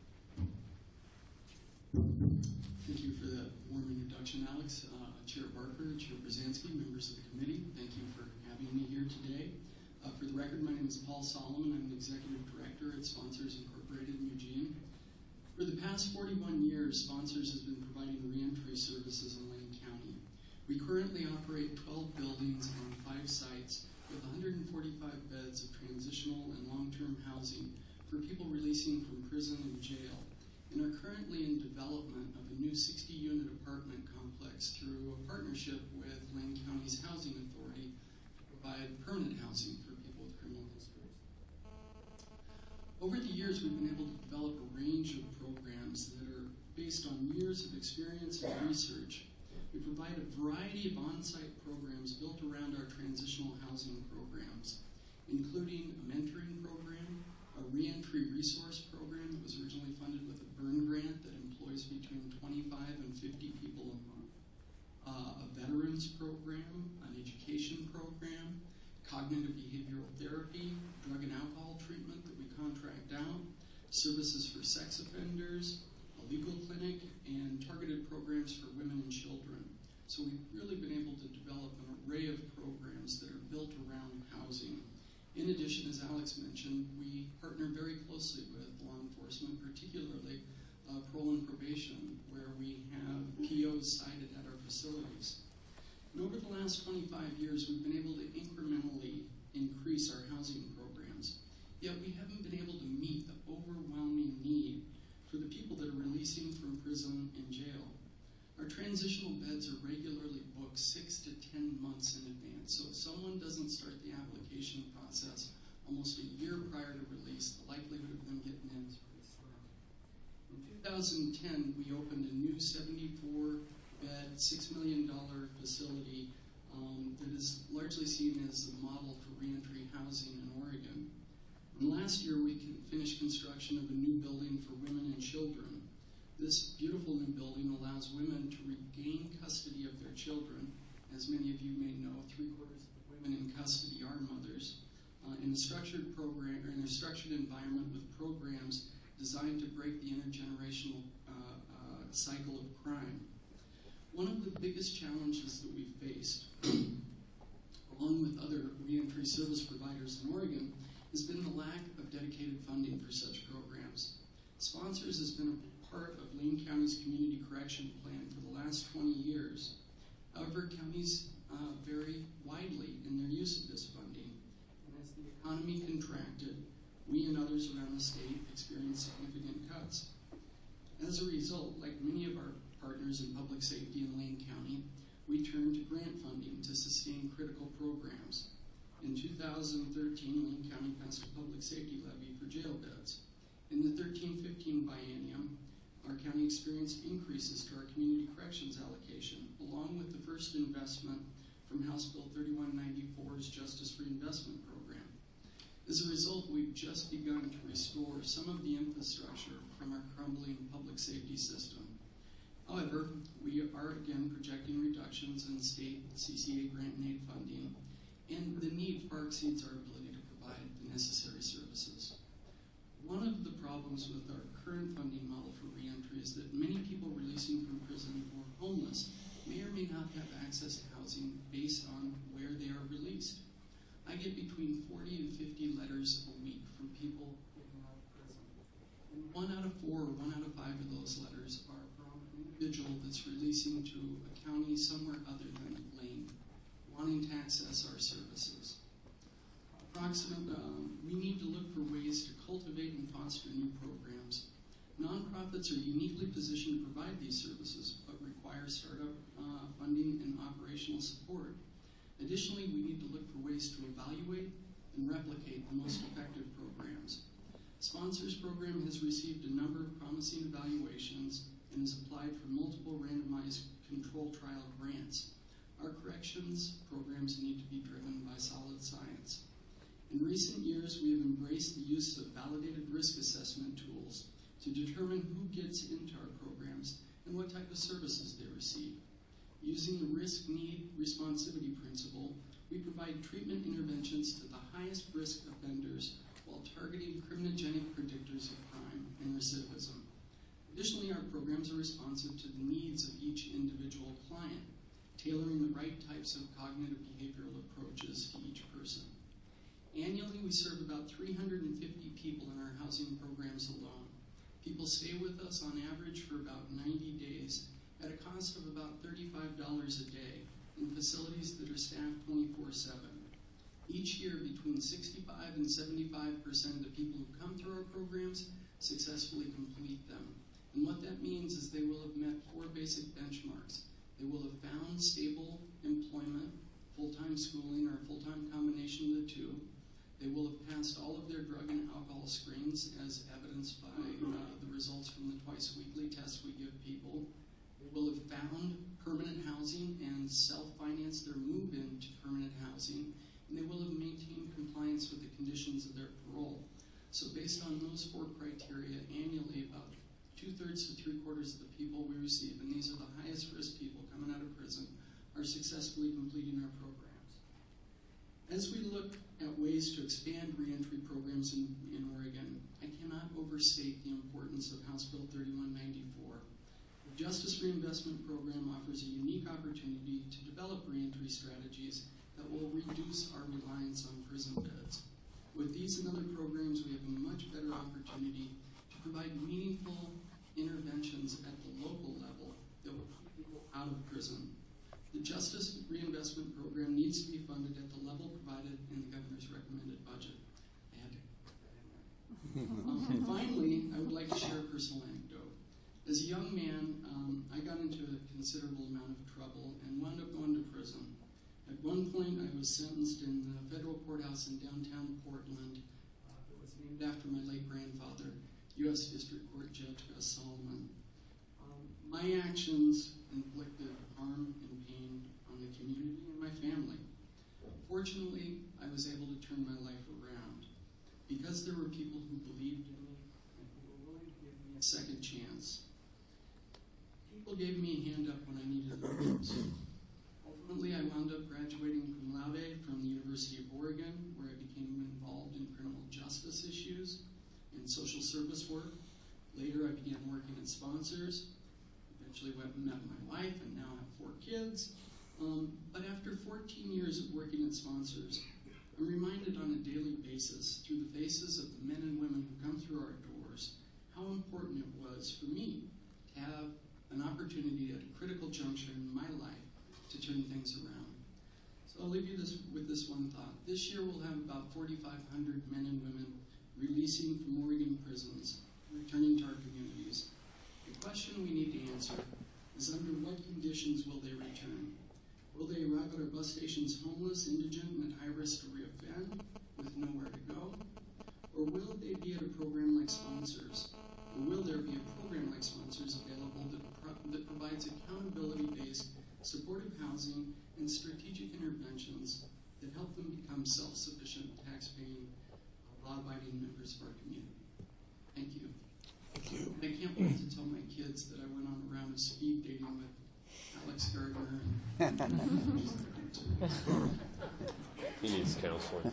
Thank you for that warm introduction, Alex. Uh, Chair Barker, Chair Brzezinski, members of the committee, thank you for having me here today. Uh, for the record, my name is Paul Solomon. I'm the Executive Director at Sponsors Incorporated in Eugene. For the past forty-one years, Sponsors has been providing reentry services in Lane County. We currently operate twelve buildings on five sites with one hundred forty-five beds of transitional and long-term housing for people releasing from prison and jail, and are currently in development of a new sixty-unit apartment complex through a partnership with Lane County's Housing Authority to provide permanent housing for people with criminal histories. Over the years, we've been able to develop a range of programs that are based on years of experience and research. We provide a variety of on-site programs built around our transitional housing programs, including a mentoring program, a reentry resource program that was originally funded with a Byrne grant that employs between twenty-five and fifty people a month, uh, a veterans program, an education program, cognitive behavioral therapy, drug and alcohol treatment that we contract out, services for sex offenders, a legal clinic, and targeted programs for women and children. So we've really been able to develop an array of programs that are built around housing. In addition, as Alex mentioned, we partner very closely with law enforcement, particularly uh, parole and probation, where we have P Os cited at our facilities. And over the last twenty-five years, we've been able to incrementally increase our housing programs, yet we haven't been able to meet the overwhelming need for the people that are releasing from prison and jail. Our transitional beds are regularly booked six to ten months in advance, so if someone doesn't start the application process almost a year prior to release, the likelihood of them getting in is pretty slim. In two thousand ten, we opened a new seventy-four bed, six million dollars facility um, that is largely seen as the model for reentry housing in Oregon. And last year, we finished construction of a new building for women and children. This beautiful new building allows women to regain custody of their children. As many of you may know, three quarters of the women in custody are mothers, uh, in a structured program or in a structured environment with programs designed to break the intergenerational uh, uh, cycle of crime. One of the biggest challenges that we faced, along with other reentry service providers in Oregon, has been the lack of dedicated funding for such programs. Sponsors has been a part of Lane County's Community Correction Plan for the last twenty years. However, counties uh, vary widely in their use of this funding, and as the economy contracted, we and others around the state experienced significant cuts. As a result, like many of our partners in public safety in Lane County, we turned to grant funding to sustain critical programs. In two thousand thirteen, Lane County passed a public safety levy for jail beds. In the thirteen fifteen biennium, our county experienced increases to our community corrections allocation, along with the first investment from House Bill thirty-one ninety-four's Justice Reinvestment Program. As a result, we've just begun to restore some of the infrastructure from our crumbling public safety system. However, we are again projecting reductions in state C C A grant and aid funding, and the need far exceeds our ability to provide the necessary services. One of the problems with our current funding model for reentry is that many people releasing from prison or homeless may or may not have access to housing based on where they are released. I get between forty and fifty letters a week from people getting out of prison. And one out of four or one out of five of those letters are from an individual that's releasing to a county somewhere other than Lane, wanting to access our services. Approximately, um, we need to look for ways to cultivate and foster new programs. Nonprofits are uniquely positioned to provide these services, but require startup uh, funding and operational support. Additionally, we need to look for ways to evaluate and replicate the most effective programs. Sponsors program has received a number of promising evaluations and has applied for multiple randomized control trial grants. Our corrections programs need to be driven by solid science. In recent years, we have embraced the use of validated risk assessment tools to determine who gets into our programs and what type of services they receive. Using the risk-need responsivity principle, we provide treatment interventions to the highest risk offenders while targeting criminogenic predictors of crime and recidivism. Additionally, our programs are responsive to the needs of each individual client, tailoring the right types of cognitive behavioral approaches to each person. Annually, we serve about three hundred fifty people in our housing programs alone. People stay with us on average for about ninety days at a cost of about thirty-five dollars a day in facilities that are staffed twenty-four seven. Each year, between sixty-five and seventy-five percent of the people who come through our programs successfully complete them. And what that means is they will have met four basic benchmarks. They will have found stable employment, full-time schooling, or a full-time combination of the two. They will have passed all of their drug and alcohol screens as evidenced by uh, the results from the twice-weekly tests we give people. They will have found permanent housing and self-financed their move into permanent housing, and they will have maintained compliance with the conditions of their parole. So based on those four criteria, annually about two-thirds to three-quarters of the people we receive, and these are the highest-risk people coming out of prison, are successfully completing our programs. As we look at ways to expand reentry programs in, in Oregon, I cannot overstate the importance of House Bill thirty-one ninety-four. The Justice Reinvestment Program offers a unique opportunity to develop reentry strategies that will reduce our reliance on prison beds. With these and other programs, we have a much better opportunity to provide meaningful interventions at the local level that will keep people out of prison. The Justice Reinvestment Program needs to be funded at the level provided in the governor's recommended budget. I had to put that in there. um, finally, I would like to share a personal anecdote. As a young man, um, I got into a considerable amount of trouble and wound up going to prison. At one point, I was sentenced in the federal courthouse in downtown Portland. Uh, it was named after my late grandfather, U S District Court Judge Gus Solomon. Um, my actions inflicted harm and pain on the community and my family. Fortunately, I was able to turn my life around because there were people who believed in me and who were willing to give me a second chance. People gave me a hand up when I needed it most. Ultimately, I wound up graduating cum laude from the University of Oregon, where I became involved in criminal justice issues and social service work. Later, I began working at sponsors, eventually went and met my wife, and now have four kids. Um, but after fourteen years of working at sponsors, I'm reminded on a daily basis, through the faces of the men and women who come through our doors, how important it was for me to have an opportunity at a critical juncture in my life to turn things around. So I'll leave you this, with this one thought. This year we'll have about forty-five hundred men and women releasing from Oregon prisons, returning to our communities. The question we need to answer is under what conditions will they return? Will they arrive at our bus stations homeless, indigent, and at high risk to reoffend with nowhere to go? Or will they be at a program like Sponsors? Or will there be a program like Sponsors available that, pro- that provides accountability-based supportive housing and strategic interventions that help them become self-sufficient, tax-paying, law-abiding members of our community? Thank you. Thank you. And I can't wait to tell my kids that I went on a round of speed dating with Alex Gardner. And He needs counseling.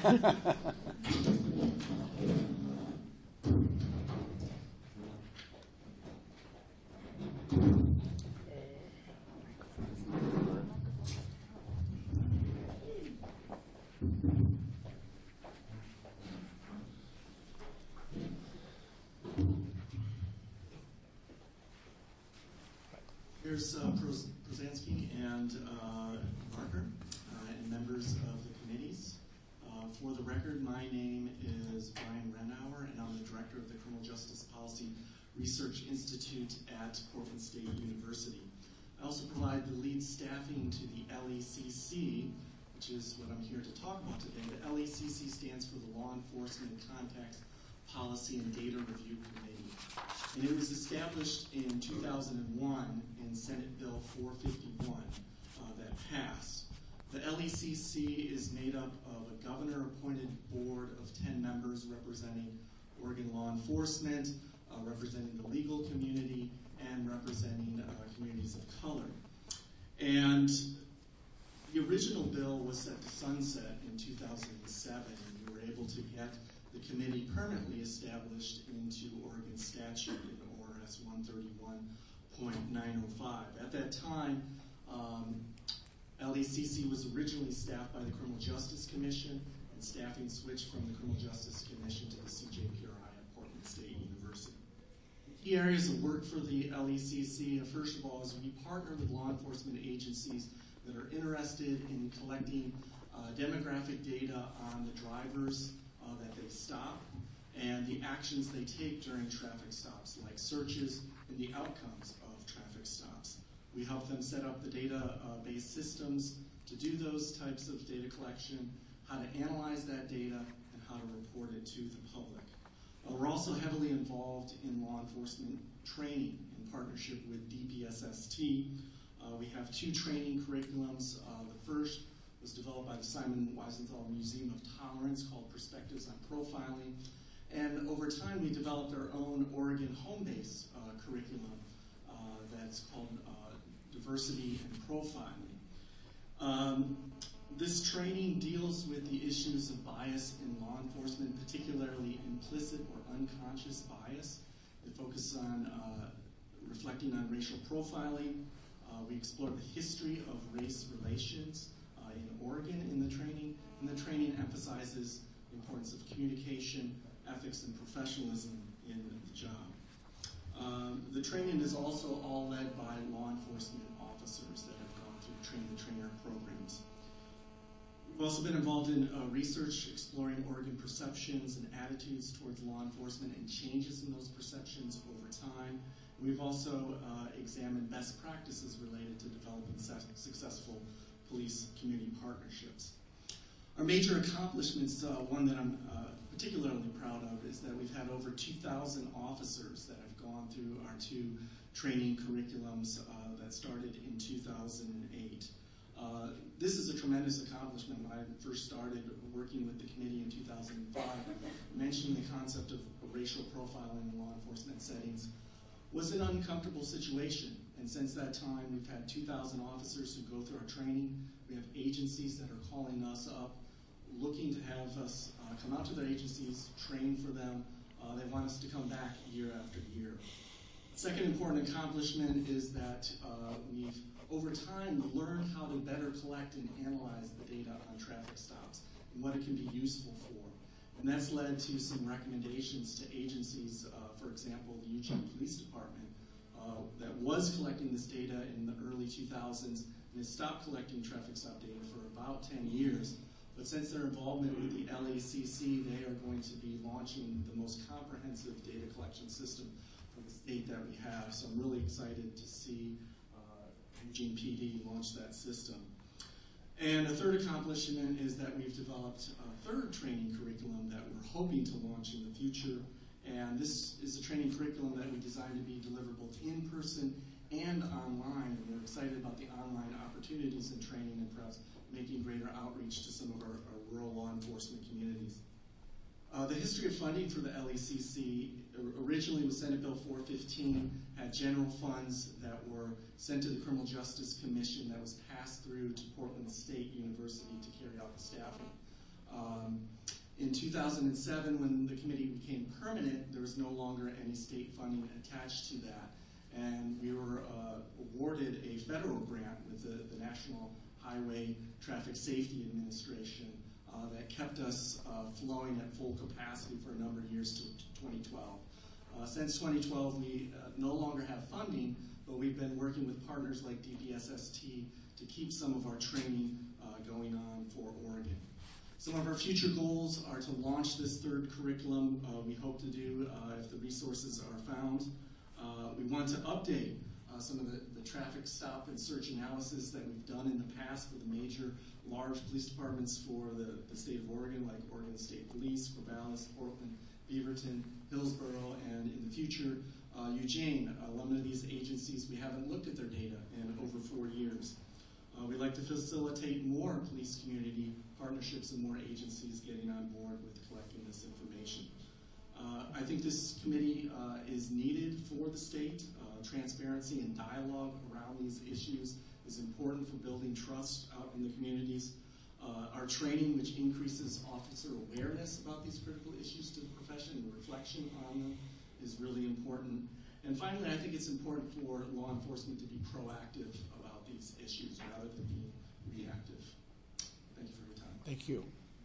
Here's uh, Prozansky and uh, Barker uh, and members of the committees. Uh, for the record, my name is Brian Renauer, and I'm the director of the Criminal Justice Policy Research Institute at Portland State University. I also provide the lead staffing to the L E C C, which is what I'm here to talk about today. The L E C C stands for the Law Enforcement Contact Policy and Data Review Committee. And it was established in two thousand one in Senate Bill four fifty-one uh, that passed. The L E C C is made up of a governor-appointed board of ten members representing Oregon law enforcement, uh, representing the legal community, and representing uh, communities of color. And the original bill was set to sunset in two thousand seven, and we were able to get the committee permanently established into Oregon statute in O R S one thirty-one point nine oh five. At that time, um, L E C C was originally staffed by the Criminal Justice Commission, and staffing switched from the Criminal Justice Commission to the C J P R I at Portland State University. Key areas of work for the L E C C, uh, first of all, is we partner with law enforcement agencies that are interested in collecting uh, demographic data on the drivers uh, that they stop and the actions they take during traffic stops, like searches and the outcomes of traffic stops. We help them set up the data-based systems to do those types of data collection, how to analyze that data, and how to report it to the public. Uh, we're also heavily involved in law enforcement training in partnership with D P S S T. Uh, we have two training curriculums. Uh, the first was developed by the Simon Wiesenthal Museum of Tolerance, called Perspectives on Profiling. And over time, we developed our own Oregon home-based uh, curriculum uh, that's called uh, Diversity and Profiling. Um, this training deals with the issues of bias in law enforcement, particularly implicit or unconscious bias. It focuses on uh, reflecting on racial profiling. Uh, we explore the history of race relations uh, in Oregon in the training, and the training emphasizes the importance of communication, ethics, and professionalism in the job. Um, the training is also all led by law enforcement officers that have gone through train-the-trainer programs. We've also been involved in uh, research exploring Oregon perceptions and attitudes towards law enforcement and changes in those perceptions over time. We've also uh, examined best practices related to developing successful police-community partnerships. Our major accomplishments, uh, one that I'm uh, particularly proud of, is that we've had over two thousand officers that have gone through our two training curriculums uh, that started in two thousand eight. Uh, this is a tremendous accomplishment. When I first started working with the committee in two thousand five, mentioning the concept of racial profiling in law enforcement settings was an uncomfortable situation. And since that time, we've had two thousand officers who go through our training. We have agencies that are calling us up, looking to have us uh, come out to their agencies, train for them. Uh, they want us to come back year after year. Second important accomplishment is that uh, we've, over time, learned how to better collect and analyze the data on traffic stops and what it can be useful for. And that's led to some recommendations to agencies, uh, for example, the Eugene Police Department, uh, that was collecting this data in the early two thousands and has stopped collecting traffic stop data for about ten years. But since their involvement with the L A C C, they are going to be launching the most comprehensive data collection system for the state that we have. So I'm really excited to see uh, Eugene P D launch that system. And a third accomplishment is that we've developed a third training curriculum that we're hoping to launch in the future. And this is a training curriculum that we designed to be deliverable in person and online. And we're excited about the online opportunities in training and perhaps making greater outreach to some of our, our rural law enforcement communities. Uh, the history of funding for the L E C C originally was Senate Bill four fifteen, had general funds that were sent to the Criminal Justice Commission that was passed through to Portland State University to carry out the staffing. Um, in two thousand seven, when the committee became permanent, there was no longer any state funding attached to that. And we were uh, awarded a federal grant with the, the National Highway Traffic Safety Administration uh, that kept us uh, flowing at full capacity for a number of years to twenty twelve. Uh, since twenty twelve, we uh, no longer have funding, but we've been working with partners like D P S S T to keep some of our training uh, going on for Oregon. Some of our future goals are to launch this third curriculum. Uh, we hope to do uh, if the resources are found. Uh, we want to update uh, some of the, the traffic stop and search analysis that we've done in the past for the major large police departments for the, the state of Oregon, like Oregon State Police, Corvallis, Portland, Beaverton, Hillsborough, and in the future, uh, Eugene. Uh, one of these agencies, we haven't looked at their data in over four years. Uh, we'd like to facilitate more police community partnerships and more agencies getting on board with collecting this information. Uh, I think this committee uh, is needed for the state. Uh, transparency and dialogue around these issues is important for building trust out in the communities. Uh, our training, which increases officer awareness about these critical issues to the profession and reflection on them, is really important. And finally, I think it's important for law enforcement to be proactive about these issues rather than being reactive. Thank you for your time. Thank you.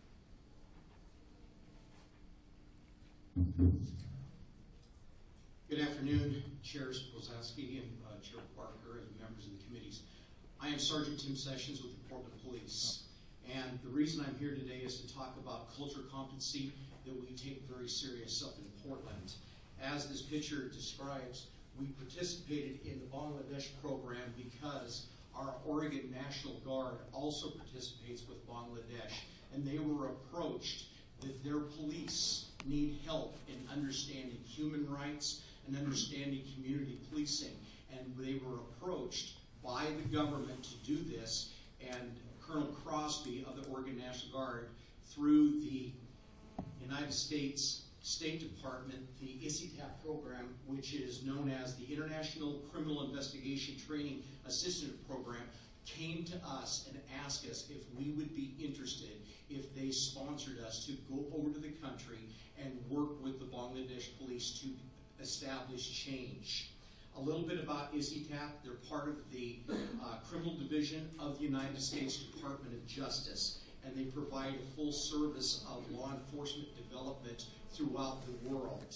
Good afternoon, Chairs Pozowski and uh, Chair Barker and members of the committees. I am Sergeant Tim Sessions with the Portland Police. And the reason I'm here today is to talk about culture competency that we take very serious up in Portland. As this picture describes, we participated in the Bangladesh program because our Oregon National Guard also participates with Bangladesh, and they were approached that their police need help in understanding human rights and understanding community policing. And they were approached by the government to do this, and Colonel Crosby of the Oregon National Guard, through the United States State Department, the I C T A P program, which is known as the International Criminal Investigation Training Assistant Program, came to us and asked us if we would be interested if they sponsored us to go over to the country and work with the Bangladesh police to establish change. A little bit about I C T A P. They're part of the uh, criminal division of the United States Department of Justice, and they provide a full service of law enforcement development throughout the world.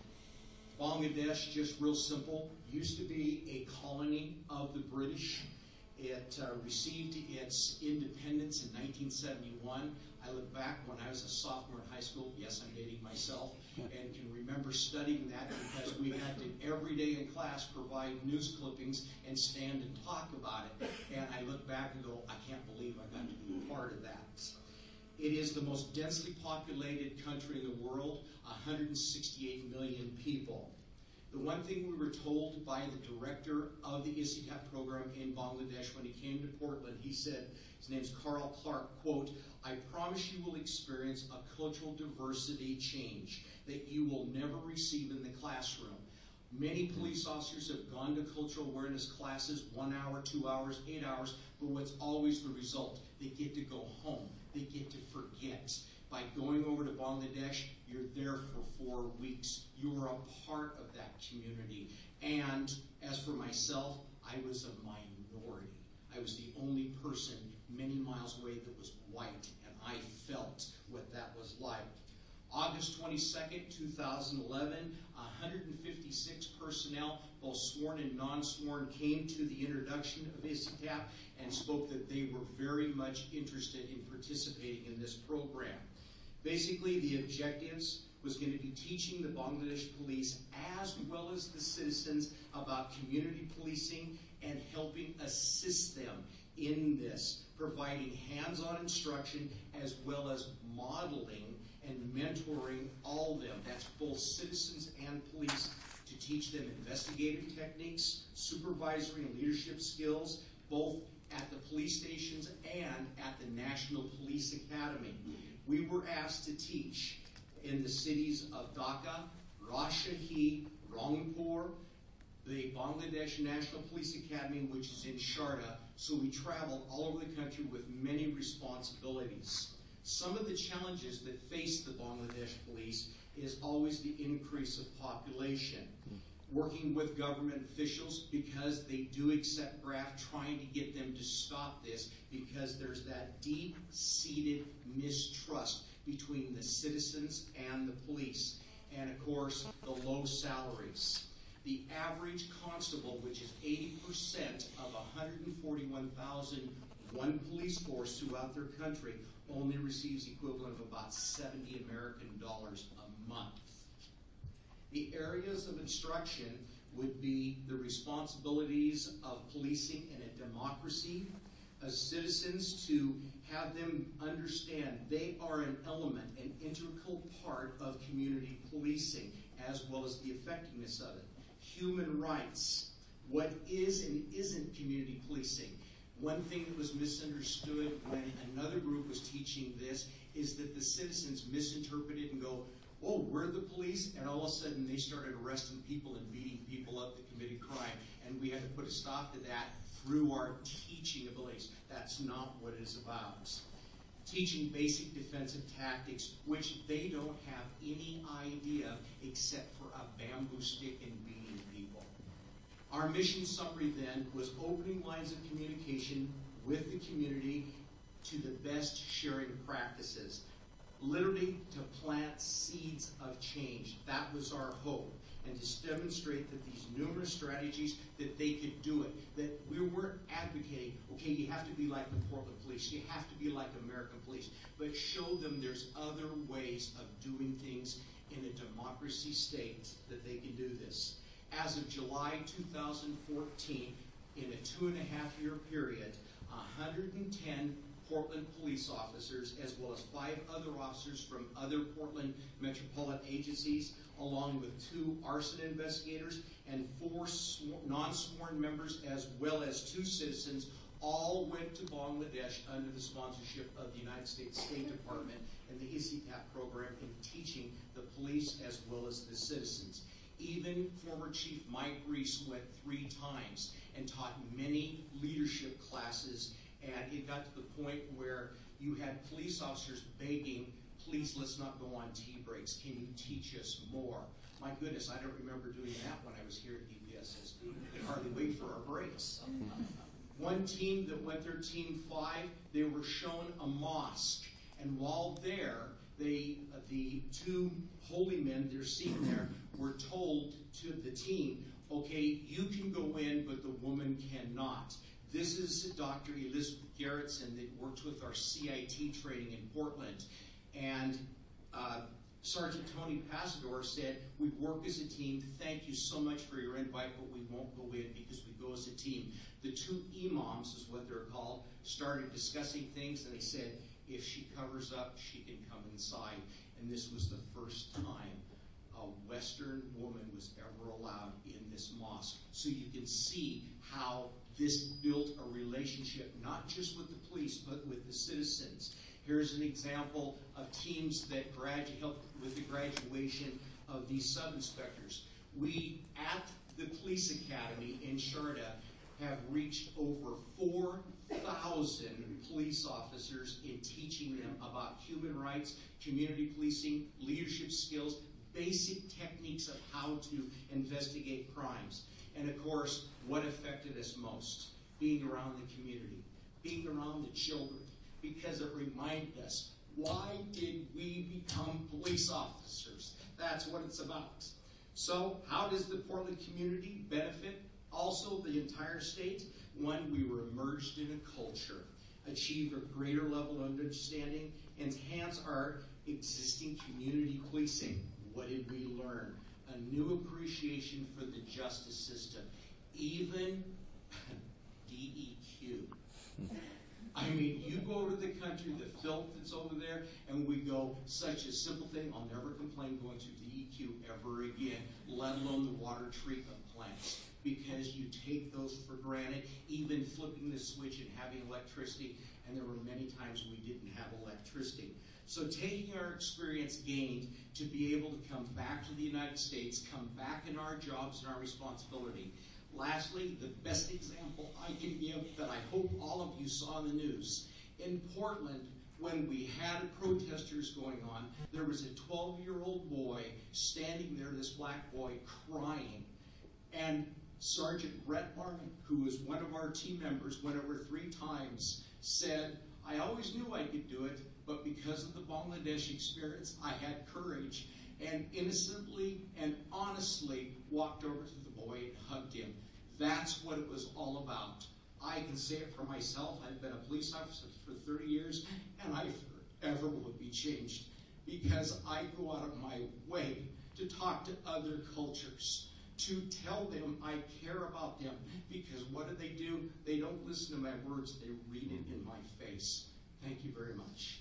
Bangladesh, just real simple, used to be a colony of the British. It uh, received its independence in nineteen seventy-one. I look back when I was a sophomore in high school. Yes, I'm dating myself, and can remember studying that because we had to, every day in class, provide news clippings and stand and talk about it. And I look back and go, I can't believe I got to be a part of that. It is the most densely populated country in the world, one hundred sixty-eight million people. The one thing we were told by the director of the I C T A P program in Bangladesh when he came to Portland, he said, his name's Carl Clark, quote, I promise you will experience a cultural diversity change that you will never receive in the classroom. Many police officers have gone to cultural awareness classes, one hour, two hours, eight hours, but what's always the result? They get to go home. They get to forget. By going over to Bangladesh, you're there for four weeks. You are a part of that community. And as for myself, I was a minority. I was the only person many miles away that was white, and I felt what that was like. August twenty-second, two thousand eleven, one hundred fifty-six personnel, both sworn and non-sworn, came to the introduction of I C T A P and spoke that they were very much interested in participating in this program. Basically, the objectives was going to be teaching the Bangladesh police as well as the citizens about community policing and helping assist them in this, providing hands-on instruction as well as modeling and mentoring all of them. That's both citizens and police, to teach them investigative techniques, supervisory and leadership skills, both at the police stations and at the National Police Academy. We were asked to teach in the cities of Dhaka, Rajshahi, Rangpur, the Bangladesh National Police Academy, which is in Sharda, so we traveled all over the country with many responsibilities. Some of the challenges that face the Bangladesh police is always the increase of population. Working with government officials, because they do accept graft, trying to get them to stop this, because there's that deep-seated mistrust between the citizens and the police. And of course, the low salaries. The average constable, which is eighty percent of one hundred forty-one thousand one police force throughout their country, only receives the equivalent of about seventy American dollars a month. The areas of instruction would be the responsibilities of policing in a democracy, as citizens, to have them understand they are an element, an integral part of community policing, as well as the effectiveness of it. Human rights, what is and isn't community policing. One thing that was misunderstood when another group was teaching this is that the citizens misinterpreted and go, oh, we're the police, and all of a sudden they started arresting people and beating people up that committed crime, and we had to put a stop to that through our teaching abilities. That's not what it is about. Teaching basic defensive tactics, which they don't have any idea except for a bamboo stick and beating people. Our mission summary then was opening lines of communication with the community to the best sharing practices. Literally to plant seeds of change. That was our hope. And to demonstrate that these numerous strategies, that they could do it. That we weren't advocating, okay, you have to be like the Portland Police, you have to be like American Police, but show them there's other ways of doing things in a democracy state that they can do this. As of July two thousand fourteen, in a two and a half year period, one hundred ten Portland police officers, as well as five other officers from other Portland metropolitan agencies, along with two arson investigators and four non-sworn members, as well as two citizens, all went to Bangladesh under the sponsorship of the United States State Department and the I S I T A P program in teaching the police as well as the citizens. Even former Chief Mike Reese went three times and taught many leadership classes, and it got to the point where you had police officers begging, please, let's not go on tea breaks. Can you teach us more? My goodness, I don't remember doing that when I was here at D P S S D. We could hardly wait for our breaks. One team that went there, Team five, they were shown a mosque. And while there, they, uh, the two holy men, they're seen there, were told to the team, okay, you can go in, but the woman cannot. This is Doctor Elizabeth Gerritsen that works with our C I T training in Portland. And uh, Sergeant Tony Pasador said, we work as a team. Thank you so much for your invite, but we won't go in because we go as a team. The two imams, is what they're called, started discussing things, and they said, if she covers up, she can come inside. And this was the first time a Western woman was ever allowed in this mosque. So you can see how this built a relationship, not just with the police, but with the citizens. Here's an example of teams that gradu- helped with the graduation of these sub-inspectors. We, at the police academy in Sharda, have reached over four thousand police officers in teaching them about human rights, community policing, leadership skills, basic techniques of how to investigate crimes. And of course, what affected us most? Being around the community, being around the children, because it reminded us, why did we become police officers? That's what it's about. So how does the Portland community benefit? Also the entire state? One, we were immersed in a culture, achieved a greater level of understanding, enhance our existing community policing. What did we learn? A new appreciation for the justice system. Even D E Q. I mean, you go to the country, the filth that's over there, and we go, such a simple thing, I'll never complain going to D E Q ever again, let alone the water treatment plants. Because you take those for granted, even flipping the switch and having electricity, and there were many times we didn't have electricity. So taking our experience gained to be able to come back to the United States, come back in our jobs and our responsibility. Lastly, the best example I can give that I hope all of you saw in the news. In Portland, when we had protesters going on, there was a twelve-year-old boy standing there, this black boy, crying. And Sergeant Brett Martin, who was one of our team members, went over three times, said, I always knew I could do it, but because of the Bangladesh experience, I had courage, and innocently and honestly walked over to the boy and hugged him. That's what it was all about. I can say it for myself. I've been a police officer for thirty years, and I forever will be changed because I go out of my way to talk to other cultures, to tell them I care about them, because what do they do? They don't listen to my words, they read it in my face. Thank you very much.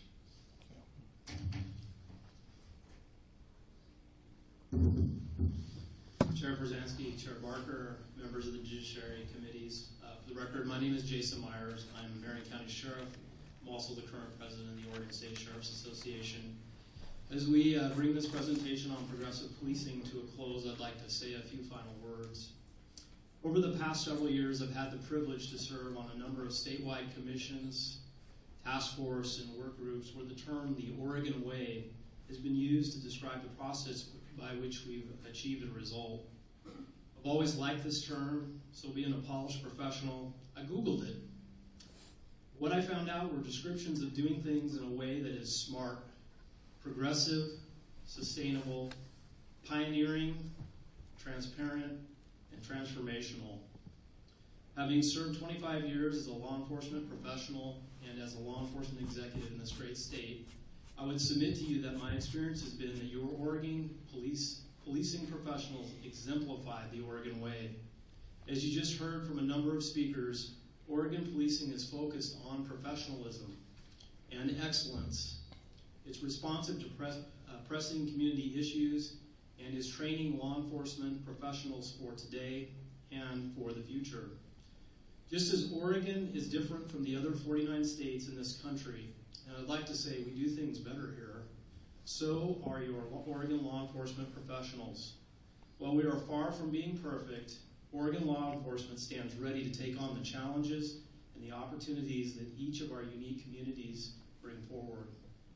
Chair Brzezinski, Chair Barker, members of the Judiciary Committees. Uh, for the record, my name is Jason Myers. I'm a Marion County Sheriff. I'm also the current president of the Oregon State Sheriff's Association. As we uh, bring this presentation on progressive policing to a close, I'd like to say a few final words. Over the past several years, I've had the privilege to serve on a number of statewide commissions, task force, and work groups where the term the Oregon Way has been used to describe the process by which we've achieved a result. I've always liked this term, so being a polished professional, I Googled it. What I found out were descriptions of doing things in a way that is smart, progressive, sustainable, pioneering, transparent, and transformational. Having served twenty-five years as a law enforcement professional and as a law enforcement executive in this great state, I would submit to you that my experience has been that your Oregon police policing professionals exemplify the Oregon Way. As you just heard from a number of speakers, Oregon policing is focused on professionalism and excellence. It's responsive to press, uh, pressing community issues and is training law enforcement professionals for today and for the future. Just as Oregon is different from the other forty-nine states in this country, and I'd like to say we do things better here, so are your Oregon law enforcement professionals. While we are far from being perfect, Oregon law enforcement stands ready to take on the challenges and the opportunities that each of our unique communities bring forward.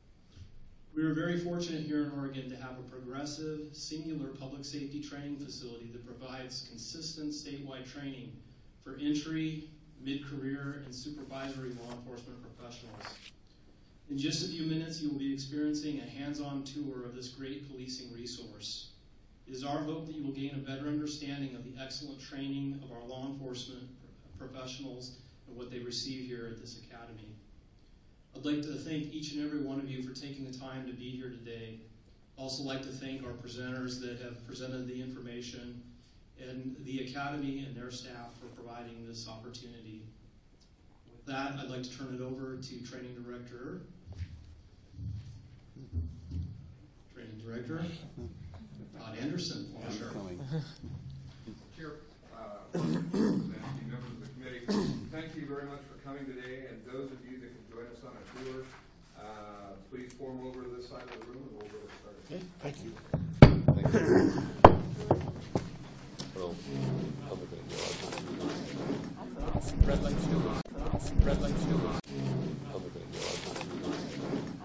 We are very fortunate here in Oregon to have a progressive, singular public safety training facility that provides consistent statewide training for entry, mid-career, and supervisory law enforcement professionals. In just a few minutes, you will be experiencing a hands-on tour of this great policing resource. It is our hope that you will gain a better understanding of the excellent training of our law enforcement professionals and what they receive here at this academy. I'd like to thank each and every one of you for taking the time to be here today. I'd also like to thank our presenters that have presented the information and the Academy and their staff for providing this opportunity. With that, I'd like to turn it over to Training Director. Training Director, Todd Anderson. Sure. Chair, uh, members of the committee, thank you very much for coming today, and those of you that can join us on a tour, uh, please form over to this side of the room and we'll get started. Okay, thank you. Thank you. Well, I'm going to go out. Red light still on. Red light still on.